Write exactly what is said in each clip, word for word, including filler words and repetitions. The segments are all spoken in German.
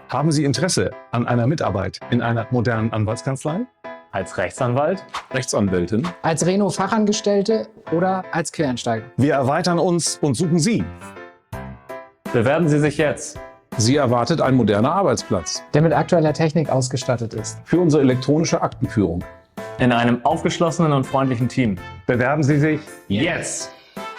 Haben Sie Interesse an einer Mitarbeit in einer modernen Anwaltskanzlei? Als Rechtsanwalt? Rechtsanwältin? Als Reno-Fachangestellte oder als Quereinsteiger? Wir erweitern uns und suchen Sie. Bewerben Sie sich jetzt. Sie erwartet ein moderner Arbeitsplatz. Der mit aktueller Technik ausgestattet ist. Für unsere elektronische Aktenführung. In einem aufgeschlossenen und freundlichen Team. Bewerben Sie sich Jetzt!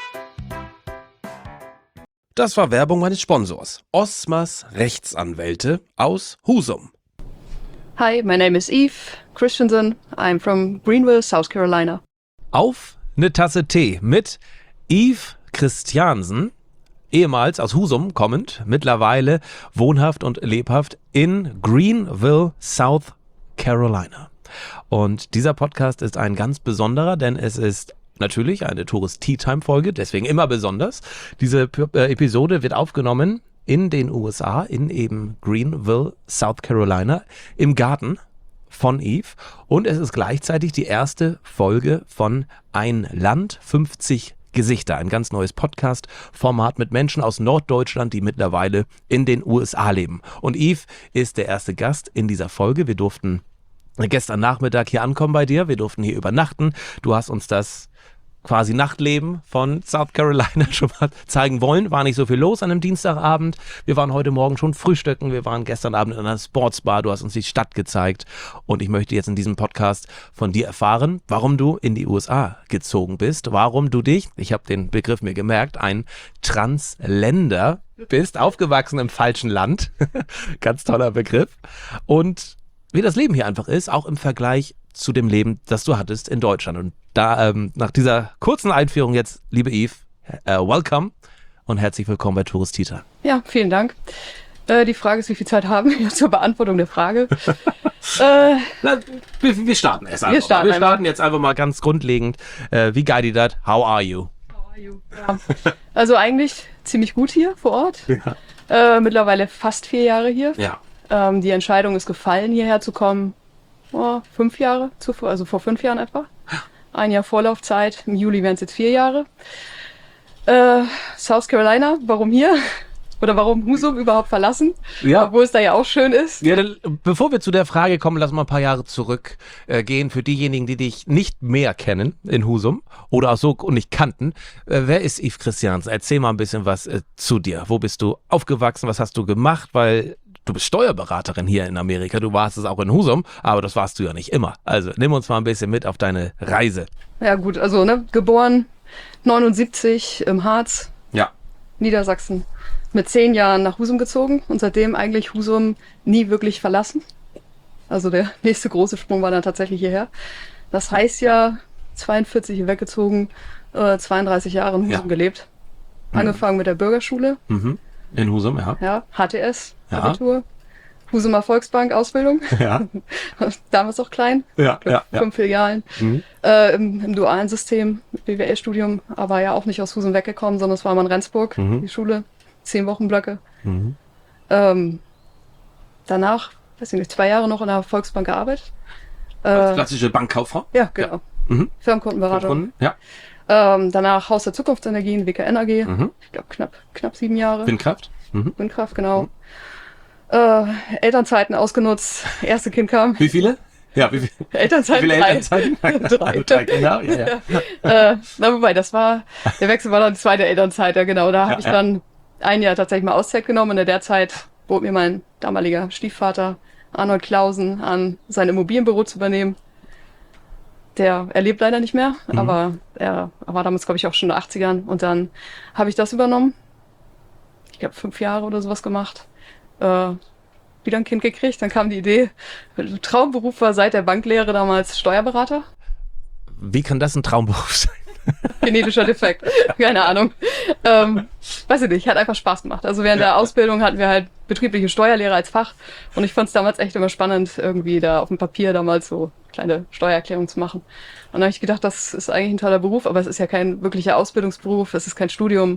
Das war Werbung meines Sponsors, Osmers Rechtsanwälte aus Husum. Hi, my name is Eve Christensen. I'm from Greenville, South Carolina. Auf eine Tasse Tee mit Eve Christiansen, ehemals aus Husum kommend, mittlerweile wohnhaft und lebhaft in Greenville, South Carolina. Und dieser Podcast ist ein ganz besonderer, denn es ist natürlich eine Tourist Tea Time Folge, deswegen immer besonders. Diese P- äh, Episode wird aufgenommen in den U S A, in eben Greenville, South Carolina, im Garten von Eve. Und es ist gleichzeitig die erste Folge von Ein Land, fünfzig Gesichter, ein ganz neues Podcast-Format mit Menschen aus Norddeutschland, die mittlerweile in den U S A leben. Und Eve ist der erste Gast in dieser Folge. Wir durften gestern Nachmittag hier ankommen bei dir, wir durften hier übernachten. Du hast uns das quasi Nachtleben von South Carolina schon mal zeigen wollen. War nicht so viel los an einem Dienstagabend. Wir waren heute Morgen schon frühstücken. Wir waren gestern Abend in einer Sportsbar. Du hast uns die Stadt gezeigt. Und ich möchte jetzt in diesem Podcast von dir erfahren, warum du in die U S A gezogen bist. Warum du dich, ich habe den Begriff mir gemerkt, ein Transländer bist, aufgewachsen im falschen Land. Ganz toller Begriff. Und wie das Leben hier einfach ist, auch im Vergleich zu dem Leben, das du hattest in Deutschland. Und da ähm, nach dieser kurzen Einführung jetzt, liebe Eve, äh, welcome und herzlich willkommen bei Tourist Tea Time. Ja, vielen Dank. Äh, die Frage ist, wie viel Zeit haben wir zur Beantwortung der Frage? äh, Na, wir, wir starten erst einfach. Wir starten, wir starten jetzt einfach mal ganz grundlegend. Äh, wie guided that? How are you? How are you? Ja. Also eigentlich ziemlich gut hier vor Ort. Ja. Äh, mittlerweile fast vier Jahre hier. Ja. Ähm, die Entscheidung ist gefallen, hierher zu kommen. Oh, fünf Jahre zuvor, also vor fünf Jahren etwa. Ein Jahr Vorlaufzeit, im Juli wären es jetzt vier Jahre. Äh, South Carolina, warum hier? Oder warum Husum überhaupt verlassen? Ja. Obwohl es da ja auch schön ist. Ja, dann, bevor wir zu der Frage kommen, lass mal ein paar Jahre zurück äh, gehen für diejenigen, die dich nicht mehr kennen in Husum oder auch so und nicht kannten. Äh, wer ist Eve Christiansen? Erzähl mal ein bisschen was äh, zu dir. Wo bist du aufgewachsen? Was hast du gemacht? Weil du bist Steuerberaterin hier in Amerika. Du warst es auch in Husum, aber das warst du ja nicht immer. Also nimm uns mal ein bisschen mit auf deine Reise. Ja gut, also ne, geboren neunundsiebzig im Harz, Ja. Niedersachsen. Mit zehn Jahren nach Husum gezogen und seitdem eigentlich Husum nie wirklich verlassen. Also der nächste große Sprung war dann tatsächlich hierher. Das heißt ja, zweiundvierzig hier weggezogen, äh, zweiunddreißig Jahre in Husum Ja. gelebt. Angefangen mit der Bürgerschule, Mhm. In Husum, ja. ja, H T S, Ja. Abitur, Husumer Volksbank, Ausbildung, Ja, damals auch klein, ja, ja. ja. fünf Filialen, Mhm. äh, im, im dualen System, B W L-Studium, aber ja auch nicht aus Husum weggekommen, sondern es war mal in Rendsburg, Mhm. die Schule, zehn Wochenblöcke. Mhm. Ähm, danach, weiß ich nicht, zwei Jahre noch in der Volksbank gearbeitet. Äh, Klassische Bankkauffrau. ja, genau. Mhm. Firmenkundenberatung. Kunden? Ja. Ähm, danach Haus der Zukunftsenergien, W K N A G. Mhm. Ich glaube knapp, knapp sieben Jahre. Windkraft. Mhm. Windkraft, genau. Äh, Elternzeiten ausgenutzt. Erste Kind kam. Wie viele? Ja, wie, viel, wie Elternzeiten viele drei. Elternzeiten? Drei. Drei Kinder, ja, ja. äh, na, wobei, das war, der Wechsel war dann die zweite Elternzeit, ja genau. Da habe Ja, ich ja. dann ein Jahr tatsächlich mal Auszeit genommen. In der Zeit bot mir mein damaliger Stiefvater Arnold Clausen an, sein Immobilienbüro zu übernehmen. Der, er lebt leider nicht mehr, Mhm. aber er war damals, glaube ich, auch schon in den achtzigern. Und dann habe ich das übernommen. Ich glaube, fünf Jahre oder sowas gemacht. Äh, wieder ein Kind gekriegt. Dann kam die Idee, Traumberuf war seit der Banklehre damals Steuerberater. Wie kann das ein Traumberuf sein? Genetischer Defekt. Keine Ahnung. Ähm, weiß ich nicht, hat einfach Spaß gemacht. Also während der Ausbildung hatten wir halt betriebliche Steuerlehre als Fach und ich fand es damals echt immer spannend, irgendwie da auf dem Papier damals so kleine Steuererklärungen zu machen. Und dann habe ich gedacht, das ist eigentlich ein toller Beruf, aber es ist ja kein wirklicher Ausbildungsberuf, es ist kein Studium.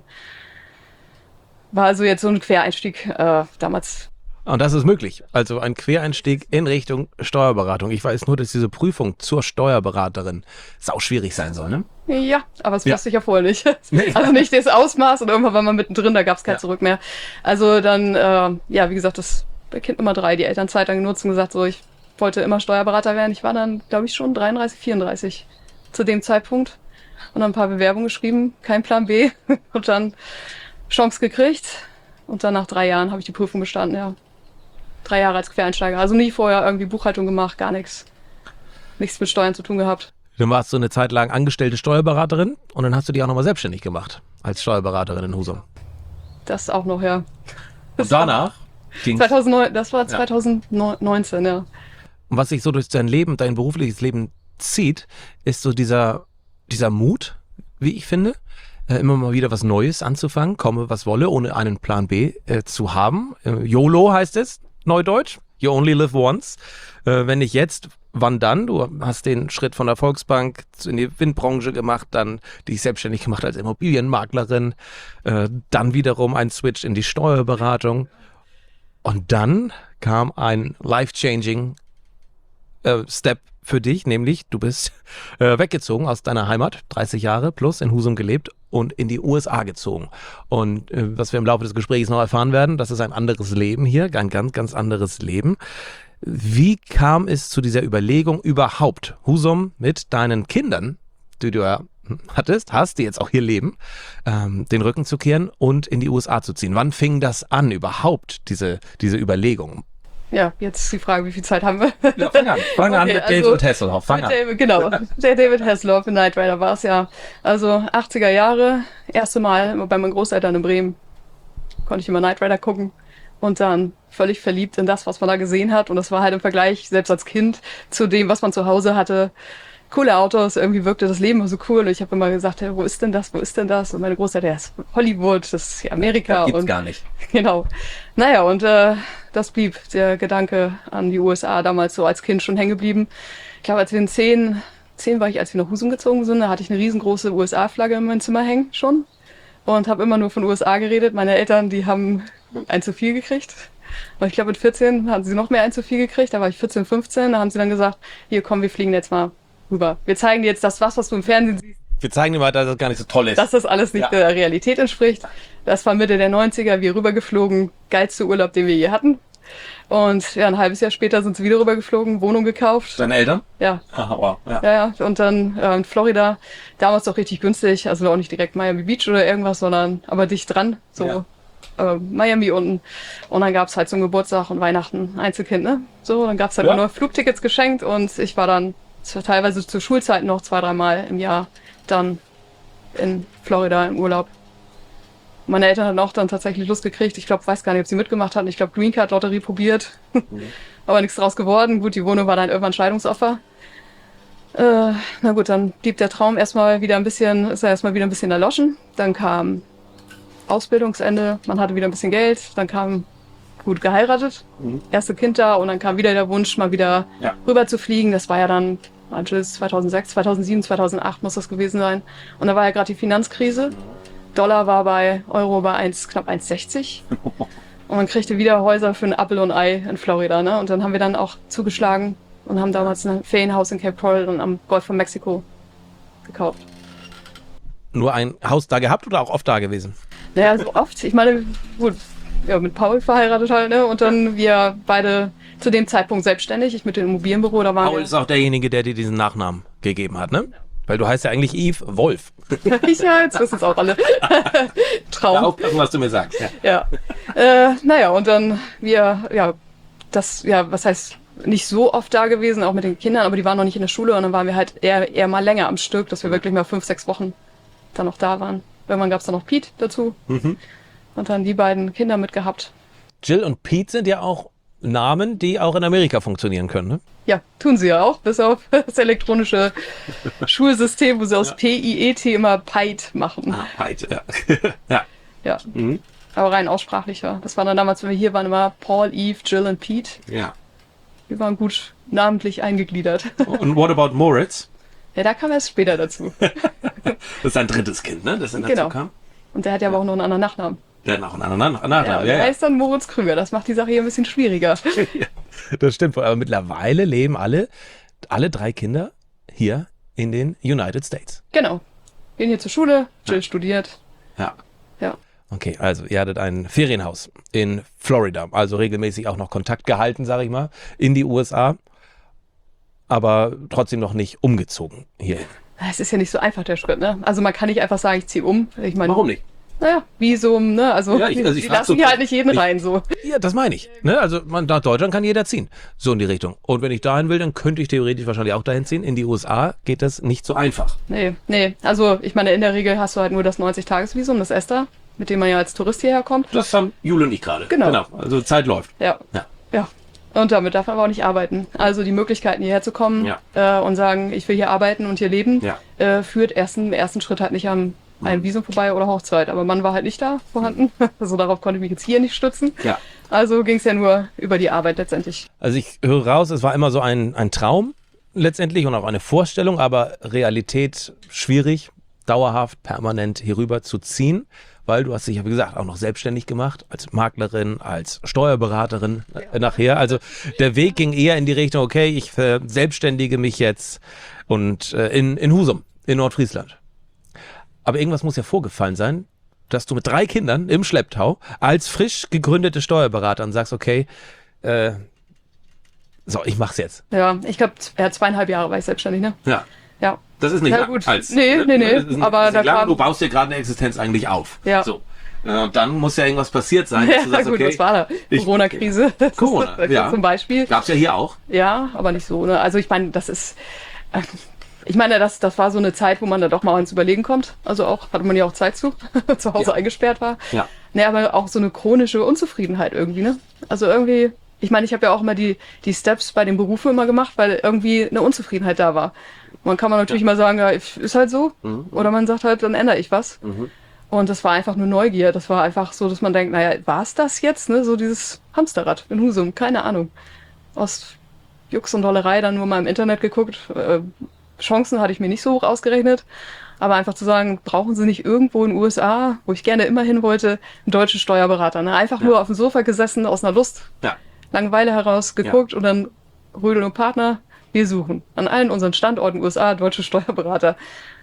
War also jetzt so ein Quereinstieg äh, damals. Und das ist möglich. Also ein Quereinstieg in Richtung Steuerberatung. Ich weiß nur, dass diese Prüfung zur Steuerberaterin sau schwierig sein soll, ne? Ja, aber das Ja. wusste ich ja vorher nicht. Nee. Also nicht das Ausmaß und irgendwann war man mittendrin, da gab es kein Ja. Zurück mehr. Also dann, äh, ja, wie gesagt, das bei Kind Nummer drei die Elternzeit dann genutzt und gesagt, so, ich wollte immer Steuerberater werden. Ich war dann, glaube ich, schon dreiunddreißig, vierunddreißig zu dem Zeitpunkt. Und dann ein paar Bewerbungen geschrieben, kein Plan B. Und dann Chance gekriegt. Und dann nach drei Jahren habe ich die Prüfung bestanden, ja. Drei Jahre als Quereinsteiger. Also nie vorher irgendwie Buchhaltung gemacht, gar nichts. Nichts mit Steuern zu tun gehabt. Du warst so eine Zeit lang angestellte Steuerberaterin und dann hast du dich auch nochmal selbstständig gemacht als Steuerberaterin in Husum. Das auch noch, ja. Und danach ging zweitausendneun, das war zweitausendneunzehn, ja. Und was sich so durch dein Leben, dein berufliches Leben zieht, ist so dieser, dieser Mut, wie ich finde, äh, immer mal wieder was Neues anzufangen, komme was wolle, ohne einen Plan B äh, zu haben. Äh, YOLO heißt es, Neudeutsch. You only live once. Äh, wenn nicht jetzt, wann dann? Du hast den Schritt von der Volksbank in die Windbranche gemacht, dann dich selbstständig gemacht als Immobilienmaklerin, äh, dann wiederum ein Switch in die Steuerberatung. Und dann kam ein life-changing äh, Step für dich, nämlich du bist äh, weggezogen aus deiner Heimat, dreißig Jahre plus in Husum gelebt und in die U S A gezogen. Und äh, was wir im Laufe des Gesprächs noch erfahren werden, das ist ein anderes Leben hier, ein ganz, ganz anderes Leben. Wie kam es zu dieser Überlegung überhaupt, Husum mit deinen Kindern, die du ja hattest, hast, die jetzt auch hier leben, ähm, den Rücken zu kehren und in die U S A zu ziehen? Wann fing das an überhaupt, diese, diese Überlegung? Ja, jetzt die Frage, wie viel Zeit haben wir? Ja, fang an, fang an Okay, mit also David Hasselhoff. Fang mit an. David, genau, der David Hasselhoff in Knight Rider war es ja. Also achtziger Jahre, erste Mal bei meinen Großeltern in Bremen, konnte ich immer Knight Rider gucken und dann völlig verliebt in das, was man da gesehen hat. Und das war halt im Vergleich, selbst als Kind, zu dem, was man zu Hause hatte. Coole Autos, irgendwie wirkte das Leben so cool. Und ich habe immer gesagt, hey, wo ist denn das, wo ist denn das? Und meine Großeltern, ja, das ist Hollywood, das ist Amerika. Gibt's und gar nicht. Genau. Naja, und äh, das blieb der Gedanke an die U S A damals so als Kind schon hängen geblieben. Ich glaube, als wir in zehn, zehn war ich, als wir nach Husum gezogen sind, da hatte ich eine riesengroße U S A-Flagge in meinem Zimmer hängen schon und habe immer nur von U S A geredet. Meine Eltern, die haben ein zu viel gekriegt. Und ich glaube, mit vierzehn hatten sie noch mehr ein zu viel gekriegt. Da war ich vierzehn, fünfzehn. Da haben sie dann gesagt, hier komm, wir fliegen jetzt mal rüber. Wir zeigen dir jetzt das, was, was du im Fernsehen siehst. Wir zeigen dir mal, dass das gar nicht so toll ist. Dass das alles nicht Ja. der Realität entspricht. Das war Mitte der neunziger, wir rübergeflogen. Geilste Urlaub, den wir je hatten. Und ja, ein halbes Jahr später sind sie wieder rübergeflogen, Wohnung gekauft. Deine Eltern? Ja, Aha, wow. Ja. ja, ja. Und dann äh, in Florida, damals auch richtig günstig. Also auch nicht direkt Miami Beach oder irgendwas, sondern aber dicht dran. So Ja. äh, Miami unten. Und dann gab's halt zum Geburtstag und Weihnachten Einzelkind, ne? So, dann gab's halt Ja. auch nur Flugtickets geschenkt und ich war dann zwar teilweise zur Schulzeit noch zwei, dreimal im Jahr dann in Florida im Urlaub. Meine Eltern hatten auch dann tatsächlich Lust gekriegt. Ich glaube, weiß gar nicht, ob sie mitgemacht hatten. Ich glaube, Green Card Lotterie probiert. Aber nichts draus geworden. Gut, die Wohnung war dann irgendwann Scheidungsopfer. Äh, na gut, dann blieb der Traum erstmal wieder ein bisschen, ist er erstmal wieder ein bisschen erloschen. Dann kam Ausbildungsende, man hatte wieder ein bisschen Geld. Dann kam gut geheiratet, Mhm. erste Kind da und dann kam wieder der Wunsch, mal wieder Ja. rüber zu fliegen. Das war ja dann zweitausendsechs, zweitausendsieben, zweitausendacht muss das gewesen sein. Und da war ja gerade die Finanzkrise. Dollar war bei Euro bei eins, knapp eins sechzig. Und man kriegte wieder Häuser für ein Apfel und Ei in Florida. Ne? Und dann haben wir dann auch zugeschlagen und haben damals ein Ferienhaus in Cape Coral und am Golf von Mexiko gekauft. Nur ein Haus da gehabt oder auch oft da gewesen? Naja, so oft. Ich meine, gut, ja, mit Paul verheiratet halt, ne? Und dann wir beide zu dem Zeitpunkt selbstständig. Ich mit dem Immobilienbüro, da waren Paul wir... ist auch derjenige, der dir diesen Nachnamen gegeben hat, ne? Weil du heißt ja eigentlich Yves Wolf. Ja, jetzt wissen es auch alle. Traum. aufpassen, was du mir sagst. Ja. Ja. Äh, naja, und dann wir, ja, das, ja, was heißt, nicht so oft da gewesen, auch mit den Kindern, aber die waren noch nicht in der Schule und dann waren wir halt eher, eher mal länger am Stück, dass wir wirklich mal fünf, sechs Wochen dann noch da waren. Irgendwann gab es dann noch Pete dazu Mhm. und dann die beiden Kinder mitgehabt. Jill und Pete sind ja auch Namen, die auch in Amerika funktionieren können, ne? Ja, tun sie ja auch, bis auf das elektronische Schulsystem, wo sie aus P I E T immer Pite machen. Ah, Pete, ja. ja. Ja, Mhm. aber rein aussprachlicher. Das war dann damals, wenn wir hier waren, immer Paul, Eve, Jill und Pete. ja. Wir waren gut namentlich eingegliedert. Und what about Moritz? Ja, da kam erst später dazu. Das ist ein drittes Kind, ne? Das dann dazu Genau. kam. Und der hat ja aber auch noch einen anderen Nachnamen. Der hat noch einen anderen Nachnamen. Ja, Ja, der ja, heißt dann Moritz Krüger. Das macht die Sache hier ein bisschen schwieriger. Das stimmt. Aber mittlerweile leben alle, alle drei Kinder hier in den United States. Genau. Gehen hier zur Schule, Jill studiert. Ja. Ja. Okay, also ihr hattet ein Ferienhaus in Florida, also regelmäßig auch noch Kontakt gehalten, sage ich mal, in die U S A, aber trotzdem noch nicht umgezogen hierhin. Es ist ja nicht so einfach, der Schritt, ne? Also man kann nicht einfach sagen, ich ziehe um. Ich meine, Warum nicht? Naja, Visum, ne? Also, Ja, ich- also ich die frag lassen so- hier halt nicht jeden ich- rein, so. Ja, das meine ich. Ne? Also man, nach Deutschland kann jeder ziehen, so in die Richtung. Und wenn ich dahin will, dann könnte ich theoretisch wahrscheinlich auch dahin ziehen. In die U S A geht das nicht so einfach. Nee, nee. Also ich meine, in der Regel hast du halt nur das neunzig-Tages-Visum, das ESTA, mit dem man ja als Tourist hierher kommt. Das haben Jule und ich gerade. Genau. Also Zeit läuft. Ja. Ja. Ja. Und damit darf man aber auch nicht arbeiten. Also die Möglichkeiten, hierher zu kommen Ja. äh, und sagen, ich will hier arbeiten und hier leben, Ja. äh, führt erst im ersten Schritt halt nicht am einem Visum vorbei oder Hochzeit. Aber Mann war halt nicht da vorhanden. Also darauf konnte ich mich jetzt hier nicht stützen. Ja. Also ging es ja nur über die Arbeit letztendlich. Also ich höre raus, es war immer so ein, ein Traum letztendlich und auch eine Vorstellung, aber Realität schwierig, dauerhaft, permanent hierüber zu ziehen, weil du hast dich ja, wie gesagt, auch noch selbstständig gemacht, als Maklerin, als Steuerberaterin äh, nachher. Also der Weg ging eher in die Richtung, okay, ich verselbstständige mich jetzt und äh, in, in Husum, in Nordfriesland. Aber irgendwas muss ja vorgefallen sein, dass du mit drei Kindern im Schlepptau als frisch gegründete Steuerberaterin sagst, okay, äh, so, ich mach's jetzt. Ja, ich glaube, ja, zweieinhalb Jahre war ich selbstständig, ne? Ja. Ja. Das ist nicht Ja, lang gut. als. Nee, nee, nee, Das ist nicht- aber das ist da nicht lang. kam- Du baust dir gerade eine Existenz eigentlich auf. Ja. So. Äh, Und dann muss ja irgendwas passiert sein, dass Ja, du sagst, gut, okay, was war da? ich- Corona-Krise. Das Corona, ist, ja. Zum Beispiel. gab's ja hier auch. Ja, aber nicht so. Ne? Also ich meine, das ist, äh, ich meine, das, das war so eine Zeit, wo man da doch mal ins Überlegen kommt. Also auch, hatte man ja auch Zeit zu, zu Hause Ja. eingesperrt war. Ja. Ne, aber auch so eine chronische Unzufriedenheit irgendwie, ne? Also irgendwie, ich meine, ich habe ja auch immer die, die Steps bei den Berufen immer gemacht, weil irgendwie eine Unzufriedenheit da war. Man kann man natürlich immer sagen, ja, ist halt so. Mhm. Oder man sagt halt, dann ändere ich was. Mhm. Und das war einfach nur Neugier. Das war einfach so, dass man denkt, naja, war es das jetzt? Ne? So dieses Hamsterrad in Husum, keine Ahnung. Aus Jux und Dollerei dann nur mal im Internet geguckt. Äh, Chancen hatte ich mir nicht so hoch ausgerechnet. Aber einfach zu sagen, brauchen Sie nicht irgendwo in den U S A, wo ich gerne immer hin wollte, einen deutschen Steuerberater. Ne? Einfach Ja. nur auf dem Sofa gesessen, aus einer Lust, Ja. Langeweile heraus geguckt und dann Rödel und Partner, wir suchen an allen unseren Standorten U S A deutsche Steuerberater.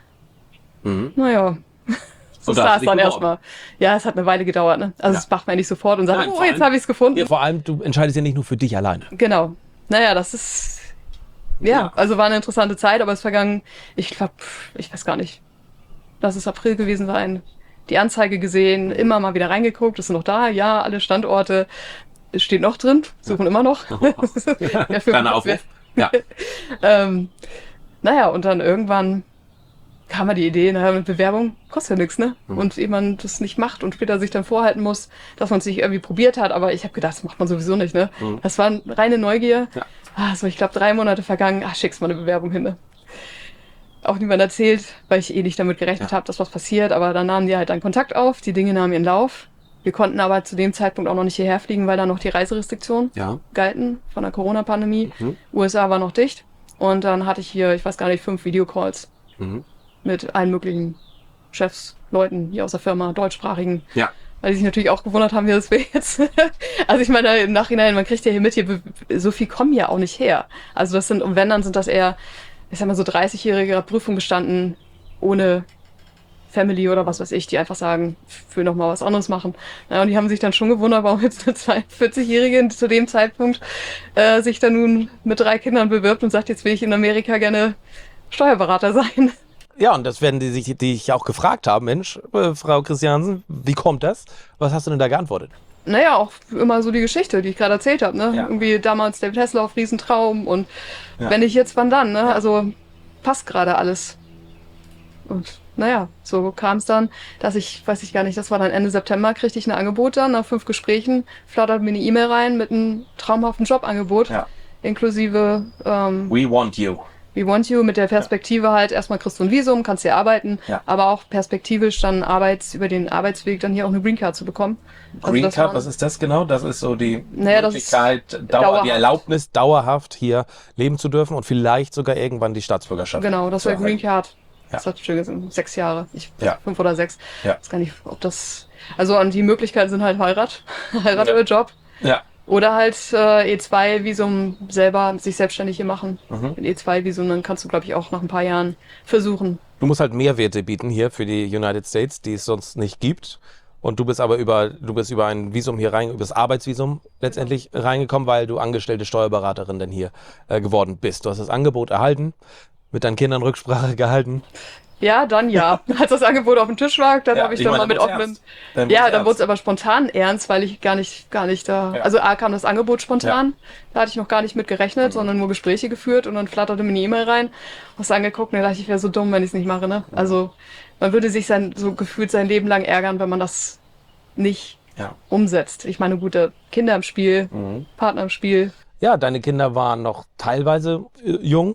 Mhm. Naja, so Und da hast sah du es dich dann beworben. erstmal. Ja, es hat eine Weile gedauert. Ne? Also Ja. das macht man nicht sofort und sagt, Nein, oh, vor jetzt allem- habe ich es gefunden. Ja, vor allem, du entscheidest ja nicht nur für dich alleine. Genau. Naja, das ist, ja, Ja. also war eine interessante Zeit, aber es vergangen, ich glaube, ich weiß gar nicht, lass es April gewesen sein. Die Anzeige gesehen, immer mal wieder reingeguckt, ist noch da, ja, alle Standorte, es steht noch drin, suchen immer noch. Ja, für- Kleiner Aufruf. Ja. ähm, naja, und dann irgendwann kam mir die Idee, naja, mit Bewerbung kostet ja nichts, ne? Mhm. Und ehe man das nicht macht und später sich dann vorhalten muss, dass man es sich irgendwie probiert hat, aber ich habe gedacht, das macht man sowieso nicht, ne? Mhm. Das war eine reine Neugier. Ja. Ah, so, ich glaube, drei Monate vergangen, ach, schickst mal eine Bewerbung hin, ne? Auch niemand erzählt, weil ich eh nicht damit gerechnet Ja. habe, dass was passiert, aber dann nahmen die halt dann Kontakt auf, die Dinge nahmen ihren Lauf. Wir konnten aber zu dem Zeitpunkt auch noch nicht hierher fliegen, weil da noch die Reiserestriktionen Ja. galten von der Corona-Pandemie. Mhm. U S A war noch dicht. Und dann hatte ich hier, ich weiß gar nicht, fünf Videocalls Mhm. mit allen möglichen Chefs, Leuten hier aus der Firma, deutschsprachigen. Ja. Weil die sich natürlich auch gewundert haben, wie das wäre jetzt. Also ich meine, im Nachhinein, man kriegt ja hier mit, hier be- so viel kommen ja auch nicht her. Also das sind, und wenn, dann sind das eher, ich sag mal, so dreißigjährige Prüfung gestanden, ohne Family oder was weiß ich, die einfach sagen, ich will noch mal was anderes machen. Ja, und die haben sich dann schon gewundert, warum jetzt eine zweiundvierzigjährige zu dem Zeitpunkt äh, sich dann nun mit drei Kindern bewirbt und sagt, jetzt will ich in Amerika gerne Steuerberater sein. Ja, und das werden die sich, die ich auch gefragt haben, Mensch, äh, Frau Christiansen, wie kommt das? Was hast du denn da geantwortet? Naja, auch immer so die Geschichte, die ich gerade erzählt habe. Ne? Ja. Irgendwie damals David Hasselhoff, Riesentraum und Ja. wenn nicht jetzt, wann dann? Ne? Also passt gerade alles. Und naja, so kam es dann, dass ich, weiß ich gar nicht, das war dann Ende September, kriegte ich ein Angebot dann, nach fünf Gesprächen, flattert mir eine E-Mail rein mit einem traumhaften Jobangebot, Ja. inklusive ähm, We want you. We Want You mit der Perspektive halt, erstmal kriegst du ein Visum, kannst hier arbeiten, Ja. aber auch perspektivisch dann Arbeits, über den Arbeitsweg dann hier auch eine Green Card zu bekommen. Also Green das Card, waren- was ist das genau? Das ist so die Naja, das Möglichkeit, ist Dauer, dauerhaft. die Erlaubnis, dauerhaft hier leben zu dürfen und vielleicht sogar irgendwann die Staatsbürgerschaft. Genau, das zu war Green erhalten. Card. Ja. Das hat schon sechs Jahre. Ich, Ja. Fünf oder sechs. Ja. Ich weiß gar nicht, ob das. Also und die Möglichkeiten sind halt Heirat, Heirat Ja. oder Job. Ja. Oder halt äh, E zwei Visum selber sich selbstständig hier machen. Mhm. Mit E zwei Visum, dann kannst du, glaube ich, auch nach ein paar Jahren versuchen. Du musst halt Mehrwerte bieten hier für die United States, die es sonst nicht gibt. Und du bist aber über, du bist über ein Visum hier rein, über das Arbeitsvisum letztendlich reingekommen, weil du angestellte Steuerberaterin dann hier äh, geworden bist. Du hast das Angebot erhalten, mit deinen Kindern Rücksprache gehalten. Ja, dann ja. Als das Angebot auf dem Tisch lag, dann Ja, habe ich ich dann meine, mal mit dann wurd's offenem... ernst. Dann wurd's Ja, dann ernst. wurde es aber spontan ernst, weil ich gar nicht, gar nicht da... Ja. Also A kam das Angebot spontan, da hatte ich noch gar nicht mit gerechnet, sondern nur Gespräche geführt und dann flatterte mir eine E-Mail rein, was angeguckt und da dachte ich, ich wäre so dumm, wenn ich es nicht mache, ne? Also man würde sich sein, so gefühlt sein Leben lang ärgern, wenn man das nicht Ja. umsetzt. Ich meine, gute Kinder im Spiel, Mhm. Partner im Spiel. Ja, deine Kinder waren noch teilweise äh, jung.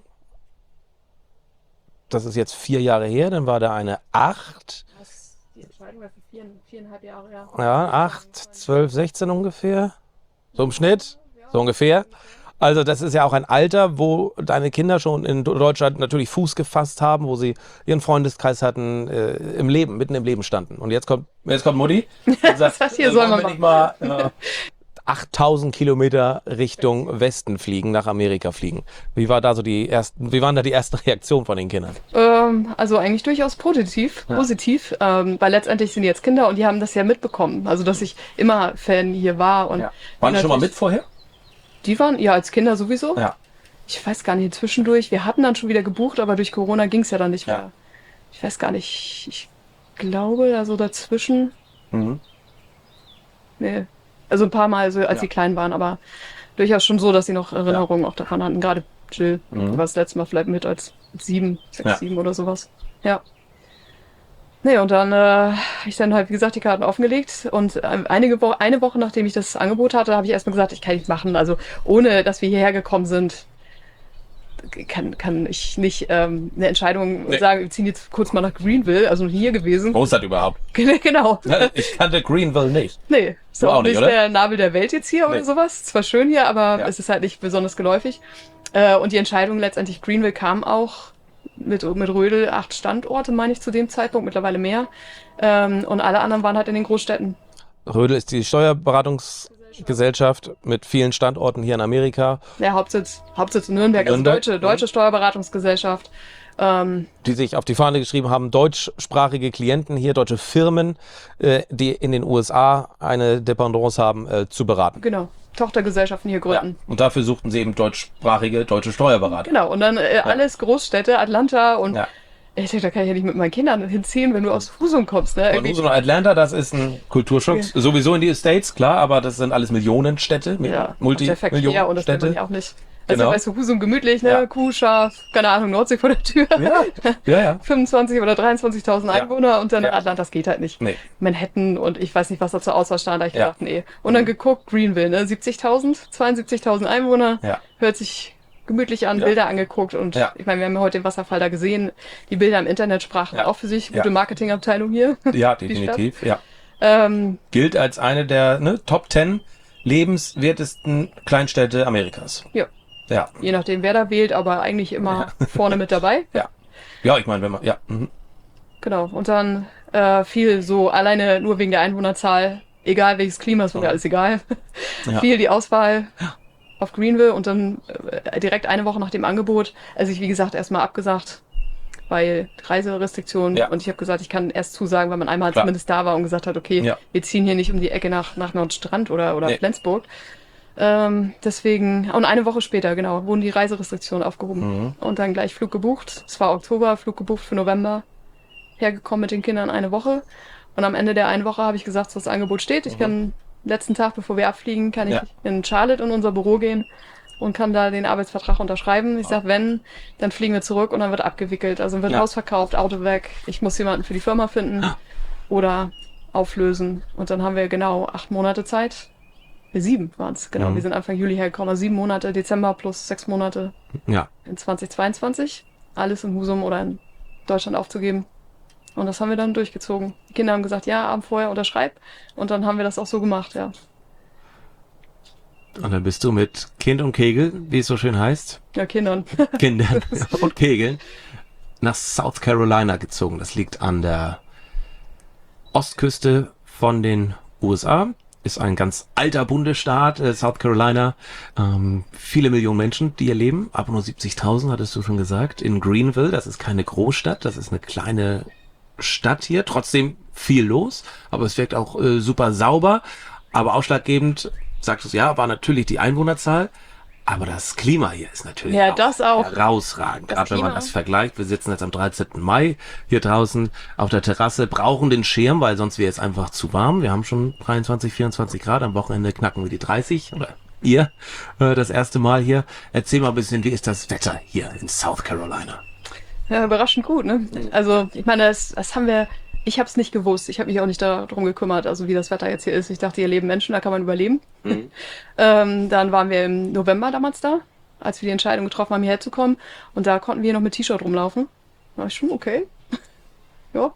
Das ist jetzt vier Jahre her, dann war da eine acht, Die Entscheidung war für vier, viereinhalb Jahre, ja. ja, acht, zwölf, sechzehn ungefähr. So im Schnitt, so ungefähr. Also das ist ja auch ein Alter, wo deine Kinder schon in Deutschland natürlich Fuß gefasst haben, wo sie ihren Freundeskreis hatten, äh, im Leben, mitten im Leben standen. Und jetzt kommt, jetzt kommt Mutti und sagt, sagt, hier äh, soll wollen man wir nicht mal äh, achttausend Kilometer Richtung Westen fliegen, nach Amerika fliegen. Wie war da so die ersten, wie waren da die ersten Reaktionen von den Kindern? Ähm, also eigentlich durchaus positiv, Ja. positiv, ähm, weil letztendlich sind die jetzt Kinder und die haben das ja mitbekommen. Also dass ich immer Fan hier war und Waren die schon mal natürlich- mit vorher? Die waren ja als Kinder sowieso. Ja. Ich weiß gar nicht, zwischendurch. Wir hatten dann schon wieder gebucht, aber durch Corona ging es ja dann nicht Ja. mehr. Ich weiß gar nicht. Ich glaube, da so dazwischen. Mhm. Nee. Also ein paar Mal, so, als Ja. sie klein waren, aber durchaus schon so, dass sie noch Erinnerungen auch daran hatten. Gerade Jill Mhm. war das letzte Mal vielleicht mit als sieben, sechs, Ja. sieben oder sowas. Ja. Nee, und dann äh, habe ich dann halt, wie gesagt, die Karten offengelegt und äh, einige Wo eine Woche, nachdem ich das Angebot hatte, habe ich erstmal gesagt, ich kann nicht machen. Also ohne, dass wir hierher gekommen sind, kann, kann ich nicht ähm, eine Entscheidung Nee. sagen, wir ziehen jetzt kurz mal nach Greenville, also hier gewesen. Wo ist das überhaupt? Genau. Ich kannte Greenville nicht. Nee, ist Du auch auch nicht, nicht oder? der Nabel der Welt jetzt hier Nee. oder sowas. Zwar schön hier, aber Ja. es ist halt nicht besonders geläufig. Äh, und die Entscheidung letztendlich Greenville kam auch mit, mit Rödel acht Standorte, meine ich zu dem Zeitpunkt, mittlerweile mehr. Ähm, und alle anderen waren halt in den Großstädten. Rödel ist die Steuerberatungsgesellschaft mit vielen Standorten hier in Amerika, Der Hauptsitz, Hauptsitz in Nürnberg, also Nürnberg, deutsche, deutsche Steuerberatungsgesellschaft. Ähm, die sich auf die Fahne geschrieben haben, deutschsprachige Klienten hier, deutsche Firmen, äh, die in den U S A eine Dependance haben, äh, zu beraten. genau, Tochtergesellschaften hier gründen. Und dafür suchten sie eben deutschsprachige deutsche Steuerberater. Genau, und dann äh, alles Großstädte, Atlanta und Ja. ich dachte, da kann ich ja nicht mit meinen Kindern hinziehen, wenn du aus Husum kommst. Ne? Von Irgendwie- Husum nach Atlanta, das ist ein Kulturschock. Sowieso in die States, klar, aber das sind alles Millionenstädte, Ja, auch der Verkehr und das will man Multimillionenstädte. ja auch nicht. Also Genau. weißt du, Husum gemütlich, ne? Ja. Kuh, Schaf, keine Ahnung, Nordsee vor der Tür. Ja, ja, ja. fünfundzwanzig oder dreiundzwanzigtausend Ja. Einwohner und dann Ja. Atlanta, das geht halt nicht. Nee. Manhattan und ich weiß nicht, was da zur Auswahl stand, da hab ich Ja. gedacht, nee. Und dann geguckt, Greenville, ne? siebzigtausend, zweiundsiebzigtausend Einwohner, Ja. hört sich gemütlich an, Ja. Bilder angeguckt und Ja. ich meine, wir haben ja heute den Wasserfall da gesehen, die Bilder im Internet sprachen Ja. auch für sich, Ja. gute Marketingabteilung hier. Ja, Die definitiv. Ja. ähm, Gilt als eine der ne, Top Ten lebenswertesten Kleinstädte Amerikas. Ja. Ja. je nachdem, wer da wählt, aber eigentlich immer vorne mit dabei. Ja. Ja, ich meine, wenn man, ja. Mhm. Genau, und dann äh, viel so alleine nur wegen der Einwohnerzahl, egal welches Klima, ist mir Ja. alles egal. Ja. Viel die Auswahl auf Greenville und dann äh, direkt eine Woche nach dem Angebot, also ich wie gesagt erstmal abgesagt, weil Reiserestriktionen Ja. und ich habe gesagt, ich kann erst zusagen, wenn man einmal Klar. zumindest da war und gesagt hat, okay, Ja. wir ziehen hier nicht um die Ecke nach, nach Nordstrand oder, oder Nee. Flensburg. Ähm, deswegen, und eine Woche später, genau, wurden die Reiserestriktionen aufgehoben. Mhm. Und dann gleich Flug gebucht. Es war Oktober, Flug gebucht für November. Hergekommen mit den Kindern eine Woche. Und am Ende der einen Woche habe ich gesagt, so das Angebot steht. Ich Mhm. kann letzten Tag, bevor wir abfliegen, kann ich Ja. in Charlotte in unser Büro gehen und kann da den Arbeitsvertrag unterschreiben. Ich sag, wenn, dann fliegen wir zurück und dann wird abgewickelt. Also wird Ja. Haus verkauft, Auto weg. Ich muss jemanden für die Firma finden oder auflösen. Und dann haben wir genau acht Monate Zeit. Sieben waren es, genau. Mhm. Wir sind Anfang Juli hergekommen. Also sieben Monate, Dezember plus sechs Monate Ja. in zweitausendzweiundzwanzig. Alles in Husum oder in Deutschland aufzugeben. Und das haben wir dann durchgezogen. Die Kinder haben gesagt, ja, Abend vorher unterschreib. Und dann haben wir das auch so gemacht, ja. Und dann bist du mit Kind und Kegel, wie es so schön heißt, Ja, Kindern. Kindern und Kegeln, nach South Carolina gezogen. Das liegt an der Ostküste von den U S A. Ist ein ganz alter Bundesstaat, äh, South Carolina. Ähm, viele Millionen Menschen, die hier leben. Aber nur siebzigtausend, hattest du schon gesagt. In Greenville, das ist keine Großstadt, das ist eine kleine Stadt hier, trotzdem viel los, aber es wirkt auch äh, super sauber. Aber ausschlaggebend, sagst du, ja, war natürlich die Einwohnerzahl. Aber das Klima hier ist natürlich Ja, auch das auch. herausragend. Das Gerade wenn man Klima. das vergleicht. Wir sitzen jetzt am dreizehnten Mai hier draußen auf der Terrasse, brauchen den Schirm, weil sonst wäre es einfach zu warm. Wir haben schon dreiundzwanzig, vierundzwanzig Grad. Am Wochenende knacken wir die dreißig. Oder ihr äh, das erste Mal hier. Erzähl mal ein bisschen, wie ist das Wetter hier in South Carolina? Ja, überraschend gut, ne? Also, ich meine, das, das haben wir, ich habe es nicht gewusst. Ich habe mich auch nicht darum gekümmert, also wie das Wetter jetzt hier ist. Ich dachte, hier leben Menschen, da kann man überleben. Mhm. ähm, dann waren wir im November damals da, als wir die Entscheidung getroffen haben, hierher zu kommen. Und da konnten wir noch mit T-Shirt rumlaufen. Da war ich schon, okay. ja.